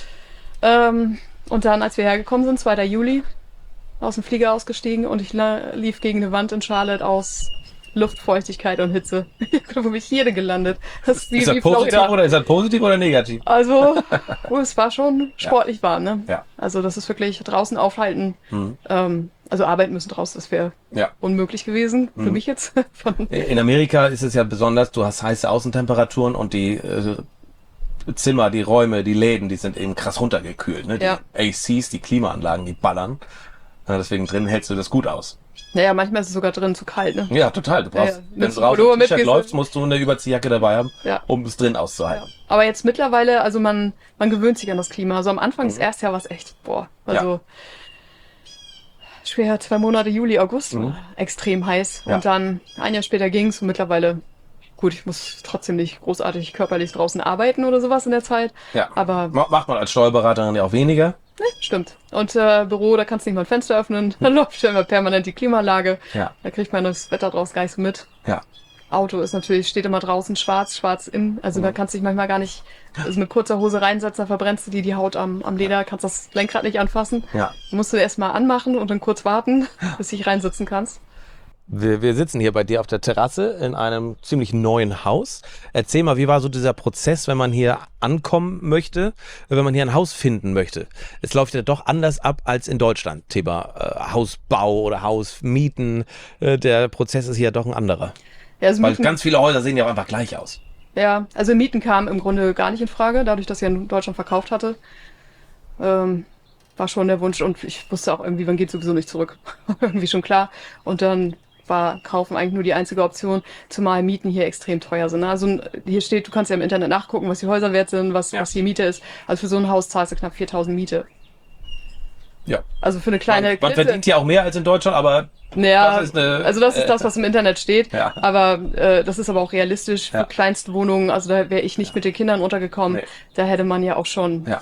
Ähm, und dann, als wir hergekommen sind, zweiter Juli, aus dem Flieger ausgestiegen und ich la- lief gegen eine Wand in Charlotte aus Luftfeuchtigkeit und Hitze. Wo bin ich hier denn gelandet? Das ist wie, Ist das wie positiv Florida. oder ist das positiv oder negativ? Also, oh, es war schon sportlich warm, ne? Ja. Also, das ist wirklich draußen aufhalten. Mhm. Ähm, also, arbeiten müssen draußen, das wäre Ja. unmöglich gewesen, für mich jetzt. Von, In Amerika ist es ja besonders, du hast heiße Außentemperaturen und die äh, Zimmer, die Räume, die Läden, die sind eben krass runtergekühlt. Ne? Die Ja. A Cs, die Klimaanlagen, die ballern. Ja, deswegen drin hältst du das gut aus. naja, manchmal ist es sogar drin zu kalt, ne? Ja, total. Du brauchst, Ja, ja. wenn Mit du draußen Pullover im T-Shirt mitgehst du- läufst, musst du eine Überziehjacke dabei haben, Ja. um es drin auszuhalten. Aber jetzt mittlerweile, also man, man gewöhnt sich an das Klima. Also am Anfang, das erste Jahr war es echt, boah, also schwer, zwei Monate, Juli, August, Mhm. extrem heiß. Ja. Und dann ein Jahr später ging's und mittlerweile, gut, ich muss trotzdem nicht großartig körperlich draußen arbeiten oder sowas in der Zeit. Ja. Aber Ma- Macht man als Steuerberaterin ja auch weniger. ne, stimmt. Und äh, Büro, da kannst du nicht mal ein Fenster öffnen, dann läuft ja immer permanent die Klimaanlage. Ja. Da kriegt man das Wetter draus gar nicht so mit. Ja. Auto ist natürlich, steht immer draußen schwarz, schwarz in. Also da kannst du dich manchmal gar nicht, also mit kurzer Hose reinsetzen, da verbrennst du dir die Haut am, am Leder, kannst das Lenkrad nicht anfassen. Ja. Musst du erstmal anmachen und dann kurz warten, bis du dich reinsitzen kannst. Wir, wir sitzen hier bei dir auf der Terrasse in einem ziemlich neuen Haus. Erzähl mal, wie war so dieser Prozess, wenn man hier ankommen möchte, wenn man hier ein Haus finden möchte? Es läuft ja doch anders ab als in Deutschland. Thema äh, Hausbau oder Hausmieten. Äh, der Prozess ist hier doch ein anderer. Ja, also Weil Mieten, ganz viele Häuser sehen ja auch einfach gleich aus. ja, also Mieten kamen im Grunde gar nicht in Frage, dadurch, dass ich in Deutschland verkauft hatte. Ähm, war schon der Wunsch und ich wusste auch irgendwie, man geht sowieso nicht zurück. irgendwie schon klar. Und dann war Kaufen eigentlich nur die einzige Option, zumal Mieten hier extrem teuer sind. ne? Also hier steht, du kannst ja im Internet nachgucken, was die Häuser wert sind, was, Ja. was die Miete ist. Also für so ein Haus zahlst du knapp viertausend Miete. Ja. Also für eine kleine Man, man Klitze- verdient ja auch mehr als in Deutschland, aber Naja, das ist eine- also das ist äh, das, was im Internet steht. Ja. Aber äh, das ist aber auch realistisch für Ja. kleinste Wohnungen. Also da wäre ich nicht mit den Kindern untergekommen. Nee. Da hätte man ja auch schon ja.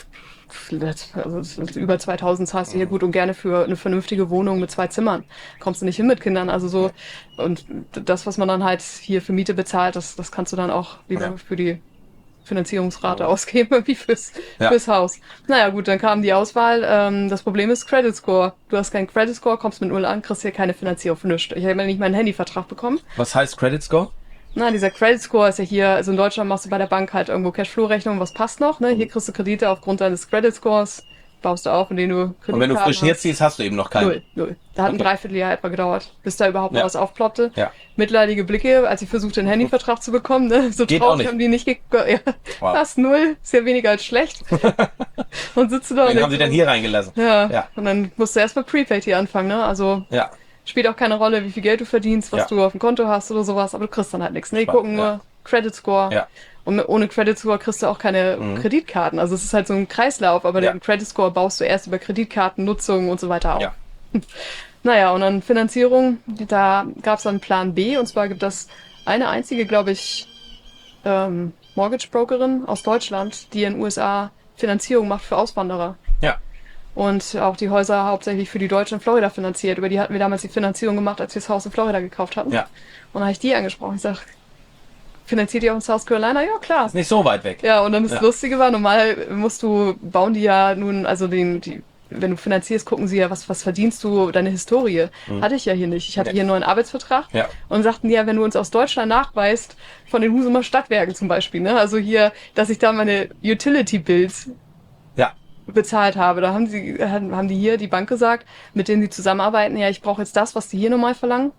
also über zweitausend zahlst du hier gut und gerne für eine vernünftige Wohnung mit zwei Zimmern. Kommst du nicht hin mit Kindern. Also so und das, was man dann halt hier für Miete bezahlt, das, das kannst du dann auch lieber Ja. für die Finanzierungsrate ausgeben, wie fürs, Ja. fürs Haus. Naja gut, dann kam die Auswahl. Ähm, das Problem ist Credit Score. Du hast keinen Credit Score, kommst mit null an, kriegst hier keine Finanzierung für nichts. Ich habe ja nicht meinen Handyvertrag bekommen. Was heißt Credit Score? Na, dieser Credit Score ist ja hier, also in Deutschland machst du bei der Bank halt irgendwo Cashflow-Rechnung, was passt noch, ne? Hier kriegst du Kredite aufgrund deines Credit Scores, baust du auf, indem du Kreditkarten Und wenn du frisch hast. jetzt ziehst, hast du eben noch keinen. Null, null. Da hat ein Okay. Dreivierteljahr etwa gedauert, bis da überhaupt Ja. noch was aufploppte. Ja. Mitleidige Blicke, als ich versuchte, einen Handyvertrag zu bekommen, ne? So Geht auch traurig nicht. haben die nicht ge ja. Wow. Fast null, ist ja weniger als schlecht. und sitzt du da und Wen haben denkst sie denn so, hier reingelassen? Ja. Ja. Und dann musst du erstmal Prepaid hier anfangen, ne? Also Ja. spielt auch keine Rolle, wie viel Geld du verdienst, was Ja. du auf dem Konto hast oder sowas, aber du kriegst dann halt nichts. Ne? Die Spannend, gucken nur ja. Credit Score. Ja. Und mit- ohne Credit Score kriegst du auch keine Mhm. Kreditkarten. Also es ist halt so ein Kreislauf, aber Ja. den Credit Score baust du erst über Kreditkartennutzung und so weiter auf. Ja. Naja, und dann Finanzierung, da gab es dann Plan B, und zwar gibt es eine einzige, glaube ich, ähm, Mortgage Brokerin aus Deutschland, die in den U S A Finanzierung macht für Auswanderer. Ja. Und auch die Häuser hauptsächlich für die Deutschen in Florida finanziert. Über die hatten wir damals die Finanzierung gemacht, als wir das Haus in Florida gekauft hatten. Ja. Und dann habe ich die angesprochen. Ich sage, finanziert ihr auch in South Carolina? Ja, klar. Ist nicht so weit weg. Ja, und dann das Ja. Lustige war, normal musst du, bauen die ja nun, also den, die, wenn du finanzierst, gucken sie ja, was, was verdienst du, deine Historie. Hatte ich ja hier nicht. Ich hatte Nee. hier einen neuen Arbeitsvertrag. Ja. Und sagten, ja, wenn du uns aus Deutschland nachweist, von den Husumer Stadtwerken zum Beispiel, ne, also hier, dass ich da meine Utility Bills Ja. bezahlt habe. Da haben sie, haben die hier, die Bank gesagt, mit denen sie zusammenarbeiten, ja, ich brauche jetzt das, was die hier normal verlangen.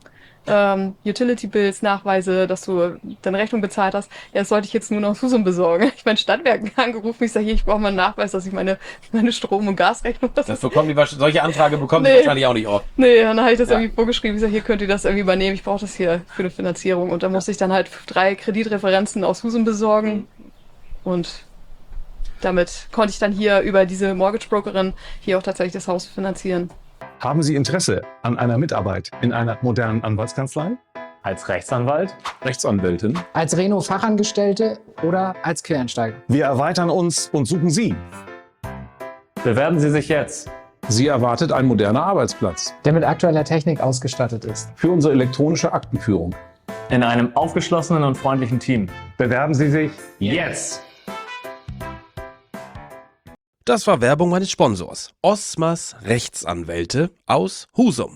ähm, Utility Bills, Nachweise, dass du deine Rechnung bezahlt hast. Ja, das sollte ich jetzt nur noch Husum besorgen. Ich meine, Stadtwerken angerufen, ich sage hier, ich brauche mal einen Nachweis, dass ich meine, meine Strom- und Gasrechnung... Das, Das bekommen die, wahrsch- solche Anfrage bekommen Nee. die wahrscheinlich auch nicht oft. Nee, dann habe ich das Ja. irgendwie vorgeschrieben. Ich sage, hier könnt ihr das irgendwie übernehmen. Ich brauche das hier für eine Finanzierung. Und dann musste ich dann halt drei Kreditreferenzen aus Husum besorgen. Und damit konnte ich dann hier über diese Mortgage Brokerin hier auch tatsächlich das Haus finanzieren. Haben Sie Interesse an einer Mitarbeit in einer modernen Anwaltskanzlei? Als Rechtsanwalt? Rechtsanwältin? Als Reno-Fachangestellte oder als Quereinsteiger. Wir erweitern uns und suchen Sie. Bewerben Sie sich jetzt. Sie erwartet ein moderner Arbeitsplatz Der mit aktueller Technik ausgestattet ist. für unsere elektronische Aktenführung. In einem aufgeschlossenen und freundlichen Team. Bewerben Sie sich Jetzt! Das war Werbung meines Sponsors. Osmas Rechtsanwälte aus Husum.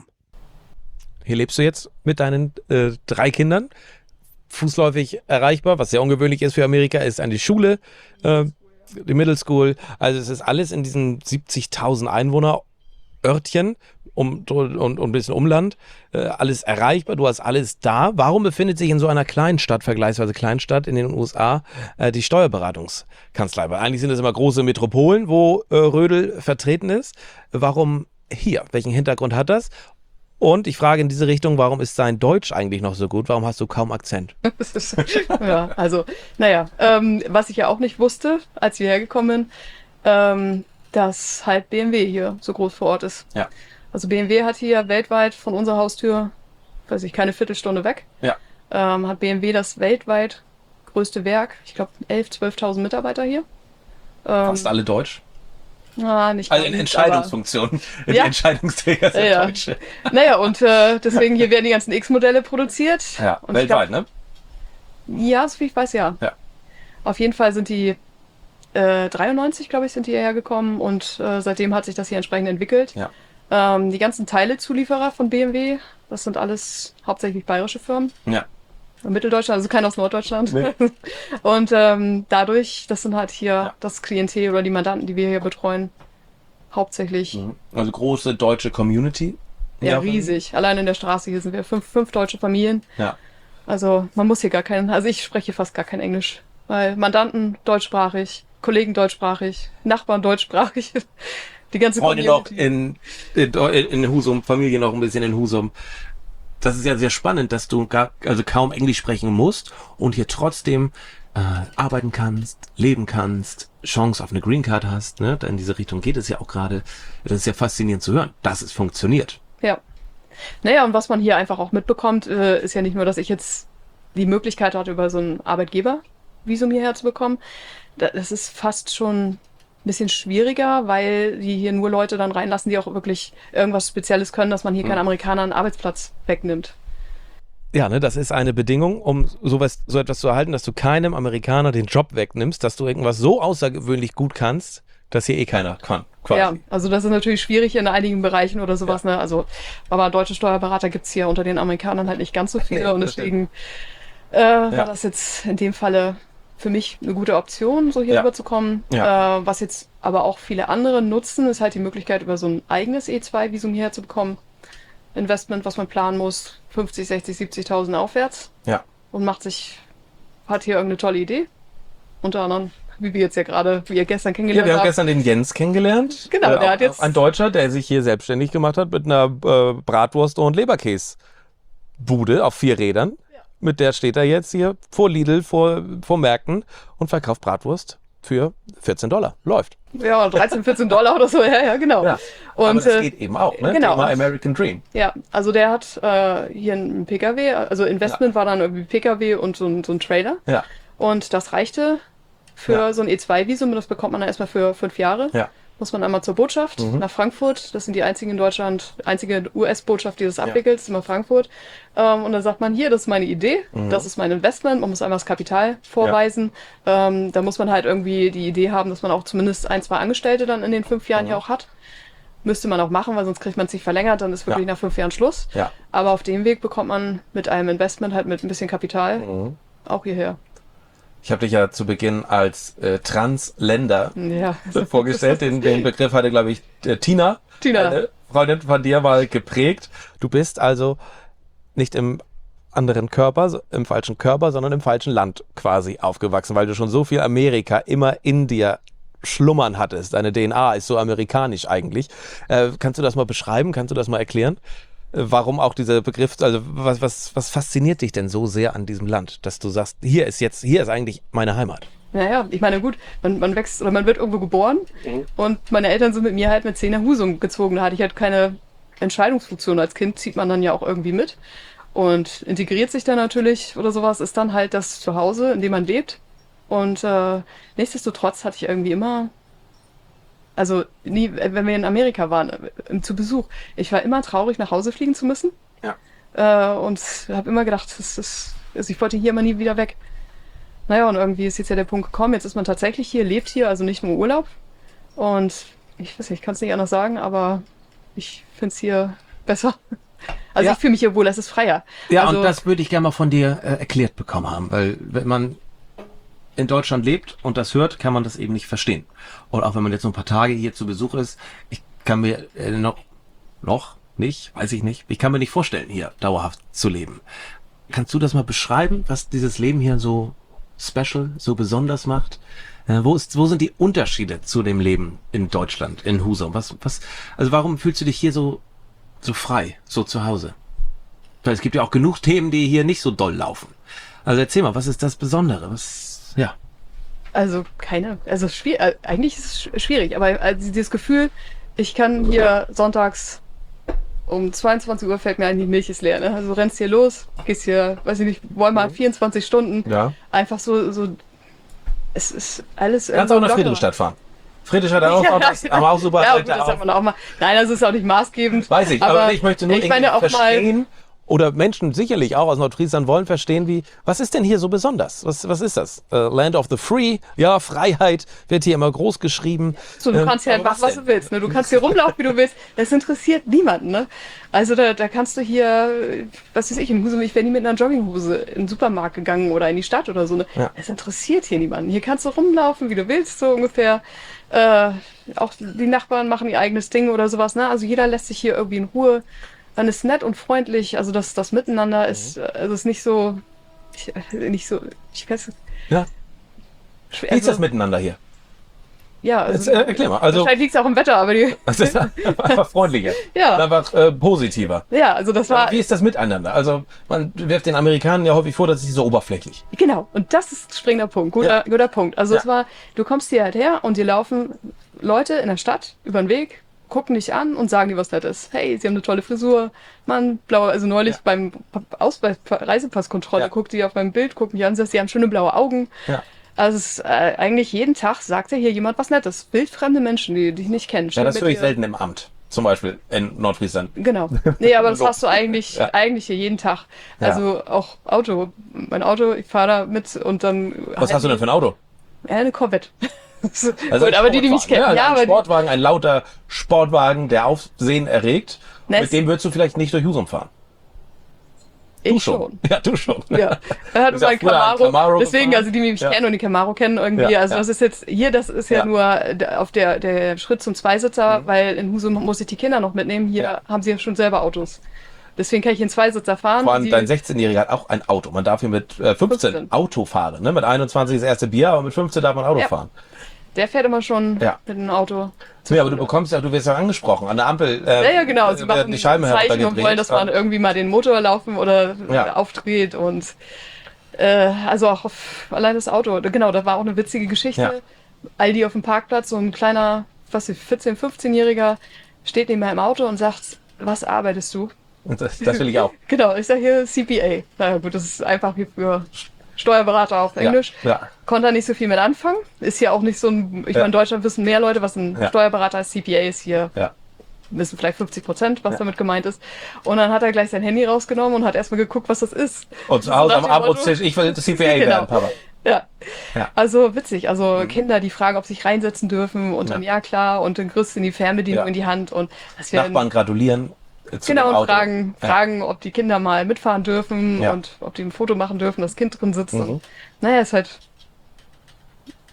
Hier lebst du jetzt mit deinen äh, drei Kindern. Fußläufig erreichbar, was sehr ungewöhnlich ist für Amerika, ist eine Schule, äh, die Middle School. Also es ist alles in diesem siebzigtausend Einwohner Örtchen um, und, und ein bisschen Umland. Äh, alles erreichbar, du hast alles da. Warum befindet sich in so einer kleinen Stadt, vergleichsweise Kleinstadt in den U S A, äh, die Steuerberatungskanzlei? Weil eigentlich sind es immer große Metropolen, wo äh, Rödel vertreten ist. Warum hier? Welchen Hintergrund hat das? Und ich frage in diese Richtung, warum ist sein Deutsch eigentlich noch so gut? Warum hast du kaum Akzent? Das ist, ja, also, naja, ähm, was ich ja auch nicht wusste, als ich hergekommen bin, ähm, dass halt B M W hier so groß vor Ort ist. Ja. Also B M W hat hier weltweit von unserer Haustür, weiß ich, keine Viertelstunde weg, Ja. ähm, hat B M W das weltweit größte Werk. Ich glaube, elftausend, zwölftausend Mitarbeiter hier. Ähm, Fast alle Deutsch? Ah, nicht Also in ganz, Entscheidungsfunktionen. Die Ja. Entscheidungsträger sind Ja. Deutsche. aber- Naja, und äh, deswegen hier werden die ganzen X-Modelle produziert. Ja, Und ich weltweit, ne? Ja, so wie ich weiß, ja. Ja. Auf jeden Fall sind die äh, dreiundneunzig, glaube ich, sind die hierher gekommen und äh, seitdem hat sich das hier entsprechend entwickelt. Ja. Ähm, die ganzen Teilezulieferer von B M W, das sind alles hauptsächlich bayerische Firmen. Ja. Mitteldeutschland, also keiner aus Norddeutschland. Nee. Und ähm, dadurch, das sind halt hier Ja. das Klientel oder die Mandanten, die wir hier betreuen, hauptsächlich. Also große deutsche Community. Ja, riesig. Allein in der Straße hier sind wir fünf, fünf deutsche Familien. Ja. Also man muss hier gar keinen, also ich spreche fast gar kein Englisch, weil Mandanten deutschsprachig, Kollegen deutschsprachig, Nachbarn deutschsprachig, die ganze Freunde noch Community. in, in, in Husum, Familie noch ein bisschen in Husum. Das ist ja sehr spannend, dass du gar, also kaum Englisch sprechen musst und hier trotzdem äh, arbeiten kannst, leben kannst, Chance auf eine Green Card hast. Ne? In diese Richtung geht es ja auch gerade. Das ist ja faszinierend zu hören, dass es funktioniert. Ja. Naja, und was man hier einfach auch mitbekommt, äh, ist ja nicht nur, dass ich jetzt die Möglichkeit hatte, über so ein Arbeitgebervisum hierher zu bekommen. Da- Das ist fast schon ein bisschen schwieriger, weil die hier nur Leute dann reinlassen, die auch wirklich irgendwas Spezielles können, dass man hier keinen Amerikanern einen Arbeitsplatz wegnimmt. Ja, ne, das ist eine Bedingung, um sowas, so etwas zu erhalten, dass du keinem Amerikaner den Job wegnimmst, dass du irgendwas so außergewöhnlich gut kannst, dass hier eh keiner kann. Quasi. Ja, also das ist natürlich schwierig in einigen Bereichen oder sowas. Ne? Also, aber deutsche Steuerberater gibt's hier unter den Amerikanern halt nicht ganz so viele Nee, und das deswegen äh, war das jetzt in dem Falle für mich eine gute Option, so hier Ja. rüberzukommen. Ja. Äh, was jetzt aber auch viele andere nutzen, ist halt die Möglichkeit, über so ein eigenes E zwei Visum hierher zu bekommen. Investment, was man planen muss, fünfzig, sechzig, siebzigtausend aufwärts. Ja. Und macht sich, hat hier irgendeine tolle Idee. Unter anderem, wie wir jetzt ja gerade, wie ihr gestern Ja, kennengelernt wir haben habt. gestern den Jens kennengelernt. Genau, Äh, der auch- hat jetzt- auch ein Deutscher, der sich hier selbstständig gemacht hat mit einer äh, Bratwurst- und Leberkäsbude auf vier Rädern. Mit der steht er jetzt hier vor Lidl, vor, vor Märkten und verkauft Bratwurst für vierzehn Dollar. Läuft. Ja, dreizehn, vierzehn Dollar oder so, ja, ja, genau. Ja. Und Aber das äh, geht eben auch, ne? genau. Thema American Dream. ja, also der hat äh, hier einen P K W, also Investment war dann irgendwie P K W und so ein, so ein Trailer. Ja. Und das reichte für Ja. so ein E zwei Visum, das bekommt man dann erstmal für fünf Jahre. Ja. Muss man einmal zur Botschaft Mhm. nach Frankfurt. Das sind die einzigen in Deutschland, einzige U S-Botschaft, die das abwickelt, ist immer Frankfurt. Ähm, und dann sagt man, hier, das ist meine Idee, Mhm. das ist mein Investment, man muss einmal das Kapital vorweisen. Ähm, da muss man halt irgendwie die Idee haben, dass man auch zumindest ein, zwei Angestellte dann in den fünf Jahren Mhm. hier auch hat. Müsste man auch machen, weil sonst kriegt man es nicht verlängert, dann ist wirklich Ja. nach fünf Jahren Schluss. Ja. Aber auf dem Weg bekommt man mit einem Investment halt mit ein bisschen Kapital Mhm. auch hierher. Ich habe dich ja zu Beginn als äh, Transländer Ja. vorgestellt. Den, den Begriff hatte, glaube ich, äh, Tina, Tina. eine Freundin von dir, mal geprägt. Du bist also nicht im anderen Körper, so- im falschen Körper, sondern im falschen Land quasi aufgewachsen, weil du schon so viel Amerika immer in dir schlummern hattest. Deine D N A ist so amerikanisch eigentlich. Äh, kannst du das mal beschreiben? Kannst du das mal erklären? Äh, warum auch dieser Begriff, also was, was, was fasziniert dich denn so sehr an diesem Land, dass du sagst, hier ist jetzt, hier ist eigentlich meine Heimat? Naja, ich meine, gut, man, man wächst oder man wird irgendwo geboren und meine Eltern sind mit mir halt mit zehn nach Husum gezogen. Da hatte ich halt keine Entscheidungsfunktion. Als Kind zieht man dann ja auch irgendwie mit und integriert sich dann natürlich oder sowas, ist dann halt das Zuhause, in dem man lebt. Und äh, nichtsdestotrotz hatte ich irgendwie immer, also nie, wenn wir in Amerika waren, äh, zu Besuch, ich war immer traurig, nach Hause fliegen zu müssen. Ja. Äh, und habe immer gedacht, das ist, also ich wollte hier immer nie wieder weg. Naja, und irgendwie ist jetzt ja der Punkt gekommen, jetzt ist man tatsächlich hier, lebt hier, also nicht nur Urlaub. Und ich weiß nicht, ich kann es nicht anders sagen, aber ich finde es hier besser. Also Ja. ich fühle mich hier wohl, es ist freier. Ja, also, und das würde ich gerne mal von dir äh, erklärt bekommen haben, weil wenn man in Deutschland lebt und das hört, kann man das eben nicht verstehen. Und auch wenn man jetzt so ein paar Tage hier zu Besuch ist, ich kann mir äh, noch, noch nicht, weiß ich nicht, ich kann mir nicht vorstellen, hier dauerhaft zu leben. Kannst du das mal beschreiben, was dieses Leben hier so special, so besonders macht? Äh, wo ist, wo sind die Unterschiede zu dem Leben in Deutschland, in Husum? Was, was, also warum fühlst du dich hier so, so frei, so zu Hause? Weil es gibt ja auch genug Themen, die hier nicht so doll laufen. Also erzähl mal, was ist das Besondere? Was, ja. Also keine, also schwierig, äh, eigentlich ist es sch- schwierig, aber also dieses Gefühl, ich kann hier sonntags um zweiundzwanzig Uhr fällt mir ein, die Milch ist leer, ne? Also du rennst hier los, gehst hier, weiß ich nicht, Walmart vierundzwanzig Stunden, Ja. einfach so, so, es ist alles Kannst auch nach lockerer. Friedrichstadt fahren. Friedrichstadt hat auch, Ja, das, aber auch super. Ja, gut, das hat man auch mal. Nein, das ist auch nicht maßgebend. Weiß ich, aber, ich möchte nur ich meine auch mal, verstehen, oder Menschen sicherlich auch aus Nordfriesland wollen verstehen, wie, was ist denn hier so besonders? Was, was ist das? Uh, Land of the Free, ja, Freiheit wird hier immer groß geschrieben. so, du Ähm, kannst hier aber einfach, was denn? du willst, ne? Du kannst hier rumlaufen, wie du willst. Das interessiert niemanden, ne? Also da, da kannst du hier, was weiß ich, in Husum, ich wäre nie mit einer Jogginghose in den Supermarkt gegangen oder in die Stadt oder so, ne? Ja. Das interessiert hier niemanden. Hier kannst du rumlaufen, wie du willst, so ungefähr. Äh, auch die Nachbarn machen ihr eigenes Ding oder sowas, ne? Also jeder lässt sich hier irgendwie in Ruhe. Man ist nett und freundlich, also das, das Miteinander ist, also ist nicht so, ich, nicht so, ich weiß Ja. schwer- Wie ist das also, miteinander hier? Ja, Jetzt, also, äh, erklär mal. Also, wahrscheinlich liegt es auch im Wetter, aber die, das ist einfach freundlicher. ja, Einfach äh, positiver. ja, also das war, Aber wie ist das miteinander? Also, man wirft den Amerikanern ja häufig vor, dass sie so oberflächlich. genau, und das ist ein springender Punkt, guter, Ja. guter Punkt. Also Ja. es war, du kommst hier halt her und dir laufen Leute in der Stadt über den Weg, gucken dich an und sagen dir was Nettes. Hey, sie haben eine tolle Frisur, Mann, blaue, also neulich Ja. beim Ausweis Reisepasskontrolle Ja. guckt die auf meinem Bild, guckt mich an, sagt, sie haben schöne blaue Augen. Ja. Also es ist, äh, eigentlich jeden Tag sagt ja hier jemand was Nettes. Wildfremde Menschen, die dich nicht kennen. Ja, stehen das mit höre ich dir- selten im Amt. Zum Beispiel in Nordfriesland. Genau. Nee, aber das Lob. hast du eigentlich, Ja. eigentlich hier jeden Tag. Ja. Also auch Auto. Mein Auto, ich fahre da mit und dann. Was hast du denn für ein Auto? Ja, eine Corvette. Also Gut, ein aber die, die mich Sportwagen. kennen. Ja, Ja, ein aber die, Sportwagen, ein lauter Sportwagen, der Aufsehen erregt. Na, Mit es- dem würdest du vielleicht nicht durch Husum fahren. Du ich schon. Ja, du schon. Ja, er hat Ist ja mein früher ein Camaro. Camaro Deswegen, gefahren. also die, die mich Ja. kennen und die Camaro kennen irgendwie. Ja, also ja. das ist jetzt, hier, das ist ja, Ja. nur äh, auf der, der Schritt zum Zweisitzer, weil in Husum muss ich die Kinder noch mitnehmen. Hier Ja. haben sie ja schon selber Autos. Deswegen kann ich in Zweisitzer fahren. Vor allem Die- dein sechzehnjähriger hat auch ein Auto. Man darf hier mit äh, fünfzehn, fünfzehn. Auto fahren. Ne? Mit einundzwanzig das erste Bier, aber mit fünfzehn darf man Auto Ja. fahren. Der fährt immer schon Ja. mit dem Auto. Nee, aber du bekommst ja, du wirst ja angekommen. An der Ampel äh, Ja, ja, genau. Sie werden machen die Scheiben Zeichen und heruntergedreht. wollen, dass man irgendwie mal den Motor laufen oder Ja. aufdreht und äh, also auch auf, allein das Auto. Genau, da war auch eine witzige Geschichte. Ja. Aldi auf dem Parkplatz, so ein kleiner, was ist, vierzehn-, fünfzehnjähriger steht neben meinem Auto und sagt, was arbeitest du? Und das, das will ich auch. Genau, ich sage hier C P A. Na ja, gut, das ist einfach wie für Steuerberater auf Englisch. Ja, ja. Konnte er nicht so viel mit anfangen. Ist ja auch nicht so ein, ich Ja. meine, in Deutschland wissen mehr Leute, was ein Ja. Steuerberater ist. C P A ist hier, Ja. wissen vielleicht fünfzig Prozent, was Ja. damit gemeint ist. Und dann hat er gleich sein Handy rausgenommen und hat erstmal geguckt, was das ist. Und zu So Hause nach am dem Abendstisch, ich will C P A Genau. werden, Papa. Ja. Ja. Also witzig. Also Kinder, die fragen, ob sie sich reinsetzen dürfen und dann Ja. ja klar und dann kriegst du die Fernbedienung Ja. in die Hand und das wäre Nachbarn gratulieren. äh, zu genau dem und Auto. fragen, Ja. fragen, ob die Kinder mal mitfahren dürfen Ja. und ob die ein Foto machen dürfen, das Kind drin sitzt. Mhm. Und, naja, ist halt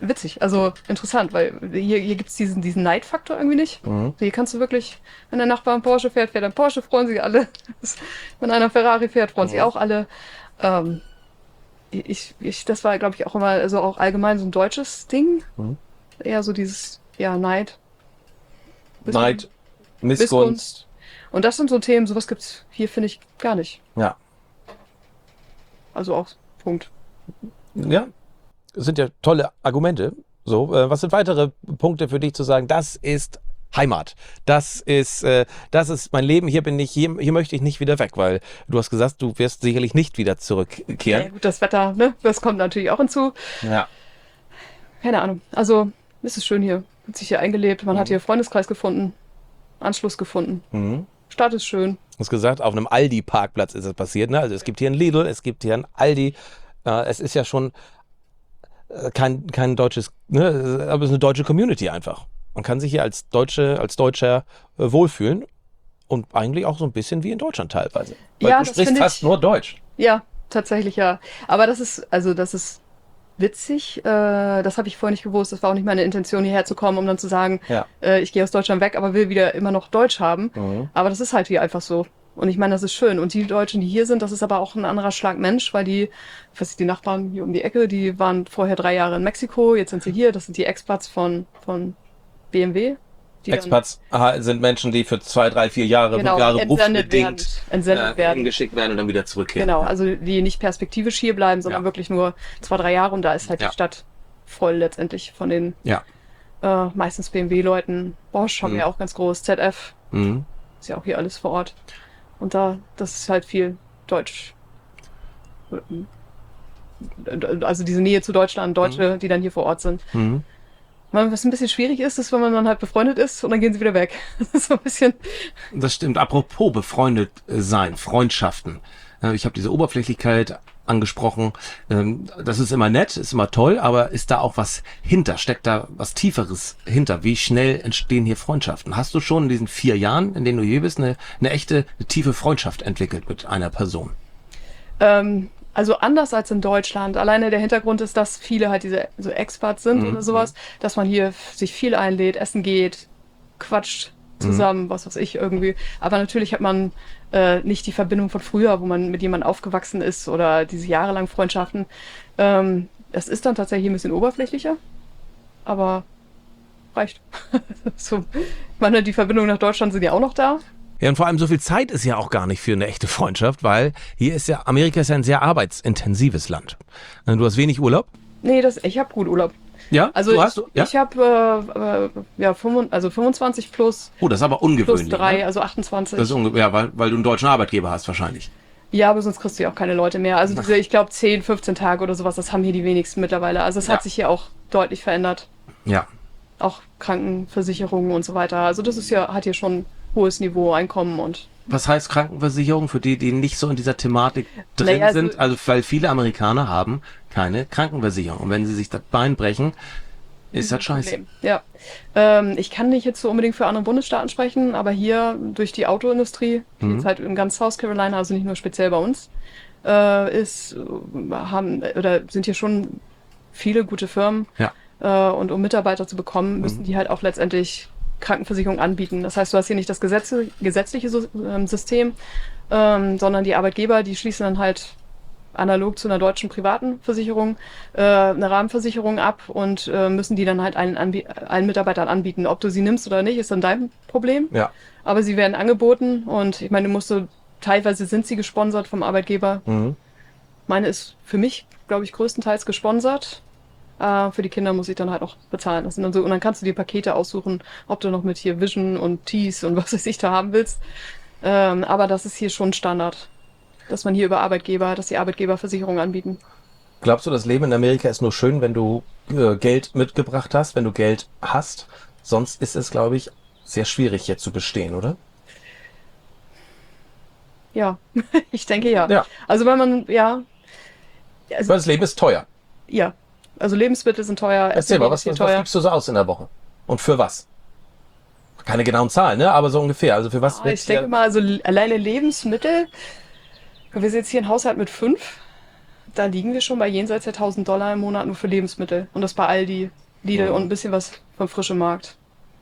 witzig, also interessant, weil hier, hier gibt's diesen, diesen Neidfaktor irgendwie nicht. Mhm. Hier kannst du wirklich, wenn der Nachbar einen Porsche fährt, fährt ein Porsche, freuen sich alle. Wenn einer Ferrari fährt, freuen sich auch alle. Ähm, ich, ich, das war, glaube ich, auch immer, also auch allgemein so ein deutsches Ding. Mhm. Eher so dieses, ja, Neid. Bisschen Neid, Missgunst. Missgunst. Und das sind so Themen, sowas gibt's hier, finde ich, gar nicht. Ja. Also auch Punkt. Ja, das sind ja tolle Argumente. So, äh, was sind weitere Punkte für dich zu sagen? Das ist Heimat. Das ist, äh, das ist mein Leben. Hier bin ich, hier, hier möchte ich nicht wieder weg, weil du hast gesagt, du wirst sicherlich nicht wieder Ja, zurückkehren. gut, das Wetter, ne? Das kommt natürlich auch hinzu. Ja. Keine Ahnung. Also, es ist schön hier. Hat sich hier eingelebt. Man hat hier Freundeskreis gefunden. Anschluss gefunden. Mhm. Stadt ist schön. Du hast gesagt, auf einem Aldi-Parkplatz ist es passiert. Ne? Also es gibt hier einen Lidl, es gibt hier einen Aldi. Äh, es ist ja schon äh, kein, kein deutsches, ne? Aber es ist eine deutsche Community einfach. Man kann sich hier als Deutsche, als Deutscher äh, wohlfühlen und eigentlich auch so ein bisschen wie in Deutschland teilweise. Weil Ja, du das sprichst finde fast ich- nur Deutsch. Ja, tatsächlich ja. Aber das ist, also das ist witzig. Äh, das habe ich vorher nicht gewusst. Das war auch nicht meine Intention, hierher zu kommen, um dann zu sagen, Ja. äh, ich gehe aus Deutschland weg, aber will wieder immer noch Deutsch haben. Mhm. Aber das ist halt hier einfach so. Und ich meine, das ist schön. Und die Deutschen, die hier sind, das ist aber auch ein anderer Schlag Mensch, weil die, ich weiß nicht, die Nachbarn hier um die Ecke, die waren vorher drei Jahre in Mexiko, jetzt sind sie hier. Das sind die Expats von, von B M W. Die dann- Expats aha, sind Menschen, die für zwei, drei, vier Jahre, genau, fünf Jahre entsendet werden, berufsbedingt entsendet äh, werden. hingeschickt werden und dann wieder zurückkehren. Genau, also die nicht perspektivisch hier bleiben, sondern Ja. wirklich nur zwei, drei Jahre und da ist halt Ja. die Stadt voll letztendlich von den Ja. äh, meistens B M W-Leuten. Bosch haben Mhm. wir auch ganz groß, Z F Mhm. ist ja auch hier alles vor Ort. Und da, das ist halt viel Deutsch. Also diese Nähe zu Deutschland, Deutsche, die dann hier vor Ort sind. Mhm. Was ein bisschen schwierig ist, ist, wenn man dann halt befreundet ist und dann gehen sie wieder weg. Das ist so ein bisschen. Das stimmt. Apropos befreundet sein, Freundschaften. Äh, Ich habe diese Oberflächlichkeit angesprochen. Ähm, Das ist immer nett, ist immer toll, aber ist da auch was hinter? Steckt da was Tieferes hinter? Wie schnell entstehen hier Freundschaften? Hast du schon in diesen vier Jahren, in denen du hier bist, eine, eine echte, eine tiefe Freundschaft entwickelt mit einer Person? Ähm, also anders als in Deutschland. Alleine der Hintergrund ist, dass viele halt diese so Expats sind Mhm. oder sowas, dass man hier sich viel einlädt, essen geht, quatscht zusammen, was weiß ich irgendwie. Aber natürlich hat man äh, nicht die Verbindung von früher, wo man mit jemandem aufgewachsen ist oder diese jahrelangen Freundschaften. Ähm, das ist dann tatsächlich ein bisschen oberflächlicher, aber reicht. So, ich meine, die Verbindungen nach Deutschland sind ja auch noch da. Ja, und vor allem so viel Zeit ist ja auch gar nicht für eine echte Freundschaft, weil hier ist ja, Amerika ist ja ein sehr arbeitsintensives Land. Du hast wenig Urlaub. Nee, das, ich habe gut Urlaub. Ja, Also du ich, hast, ja? ich habe äh, äh, ja, fünfund- also fünfundzwanzig plus, Oh, das ist aber plus ungewöhnlich. drei, Ne? also achtundzwanzig. Das ist unge ja, weil, weil du einen deutschen Arbeitgeber hast wahrscheinlich. Ja, aber sonst kriegst du ja auch keine Leute mehr. Also diese, ich glaube, zehn, fünfzehn Tage oder sowas, das haben hier die wenigsten mittlerweile. Also es Ja. hat sich hier auch deutlich verändert. Ja. Auch Krankenversicherungen und so weiter. Also das ist ja, hat hier schon hohes Niveau, Einkommen und Was heißt Krankenversicherung für die, die nicht so in dieser Thematik drin Naja, also- sind? Also, weil viele Amerikaner haben keine Krankenversicherung. Und wenn sie sich das Bein brechen, ist das scheiße. Problem. Ja. Ähm, ich kann nicht jetzt so unbedingt für andere Bundesstaaten sprechen, aber hier durch die Autoindustrie, die Mhm. jetzt halt in ganz South Carolina, also nicht nur speziell bei uns, äh, ist, äh, haben oder sind hier schon viele gute Firmen. Ja. Äh, und um Mitarbeiter zu bekommen, müssen die halt auch letztendlich Krankenversicherung anbieten. Das heißt, du hast hier nicht das Gesetz, gesetzliche Sy- ähm, System, ähm, sondern die Arbeitgeber, die schließen dann halt analog zu einer deutschen privaten Versicherung äh, eine Rahmenversicherung ab und äh, müssen die dann halt allen, Anbie allen Mitarbeitern anbieten. Ob du sie nimmst oder nicht, ist dann dein Problem. Ja. Aber sie werden angeboten und ich meine, du musst so, teilweise sind sie gesponsert vom Arbeitgeber. Mhm. Meine ist für mich, glaube ich, größtenteils gesponsert. Äh, für die Kinder muss ich dann halt auch bezahlen. Das sind dann so, und dann kannst du dir Pakete aussuchen, ob du noch mit hier Vision und Tees und was weiß ich da haben willst. Ähm, aber das ist hier schon Standard, dass man hier über Arbeitgeber, dass die Arbeitgeberversicherung anbieten. Glaubst du, das Leben in Amerika ist nur schön, wenn du äh, Geld mitgebracht hast, wenn du Geld hast? Sonst ist es, glaube ich, sehr schwierig, hier zu bestehen, oder? Ja, ich denke ja. Ja. Also wenn man, ja, also, Weil das Leben ist teuer. ja, also Lebensmittel sind teuer, Erzähl mal, Essen was, ist hier was, was teuer. gibst du so aus in der Woche? Und für was? Keine genauen Zahlen, ne? Aber so ungefähr. Also für was Ah, wird ich denke hier- mal, also l- alleine Lebensmittel, wir sind jetzt hier ein Haushalt mit fünf, da liegen wir schon bei jenseits der tausend Dollar im Monat nur für Lebensmittel. Und das bei Aldi, Lidl Mhm. und ein bisschen was vom frischen Markt.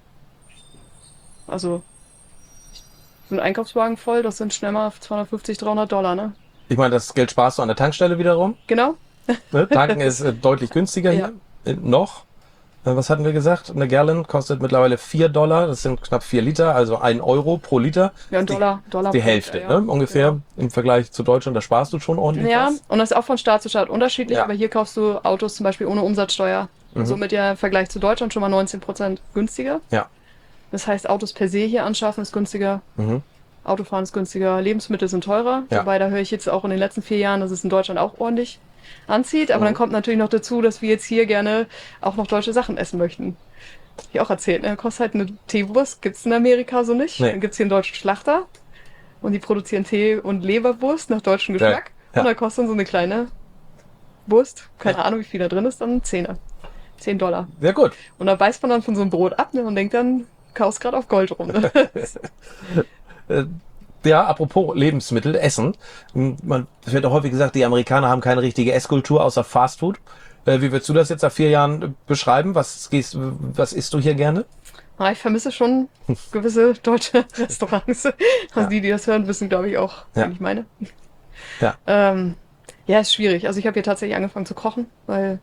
Also, so ein Einkaufswagen voll, das sind schnell mal zweihundertfünfzig, dreihundert Dollar, ne? Ich meine, das Geld sparst du an der Tankstelle wiederum. Genau. Ne? Tanken ist äh, deutlich günstiger Ja. hier. Äh, noch. Äh, was hatten wir gesagt? Eine Gallon kostet mittlerweile vier Dollar. Das sind knapp vier Liter, also ein Euro pro Liter. Ja, ein Die- Dollar, Dollar. Die pro Hälfte, Liter, ja. ne? Ungefähr im Vergleich zu Deutschland. Da sparst du schon ordentlich Ja, was. und das ist auch von Staat zu Staat unterschiedlich, Ja. aber hier kaufst du Autos zum Beispiel ohne Umsatzsteuer. Mhm. Somit ja im Vergleich zu Deutschland schon mal neunzehn Prozent günstiger. Ja. Das heißt, Autos per se hier anschaffen ist günstiger, Mhm. Autofahren ist günstiger, Lebensmittel sind teurer. Ja. Wobei, da höre ich jetzt auch in den letzten vier Jahren, dass es in Deutschland auch ordentlich anzieht. Aber Mhm. dann kommt natürlich noch dazu, dass wir jetzt hier gerne auch noch deutsche Sachen essen möchten. Hab ich auch erzählt, ne? Kostet halt eine Teewurst, gibt's in Amerika so nicht. Nee. Dann gibt's hier einen deutschen Schlachter und die produzieren Tee und Leberwurst nach deutschem Ja. Geschmack. Ja. Und dann kostet dann so eine kleine Wurst, keine Ahnung, wie viel da drin ist, dann Zehner. Zehn Dollar. Sehr gut. Und da beißt man dann von so einem Brot ab, ne? Und denkt dann, kaufst gerade auf Gold rum. Ne? Äh, Ja, apropos Lebensmittel, Essen. Man, es wird auch häufig gesagt, die Amerikaner haben keine richtige Esskultur außer Fastfood. Äh, wie würdest du das jetzt nach vier Jahren äh, beschreiben? Was gehst, was isst du hier gerne? Ah, ich vermisse schon gewisse deutsche Restaurants. Also Ja. die, die das hören, wissen, glaube ich, auch, Ja. wie ich meine. Ja. Ähm, ja, ist schwierig. Also ich habe hier tatsächlich angefangen zu kochen, weil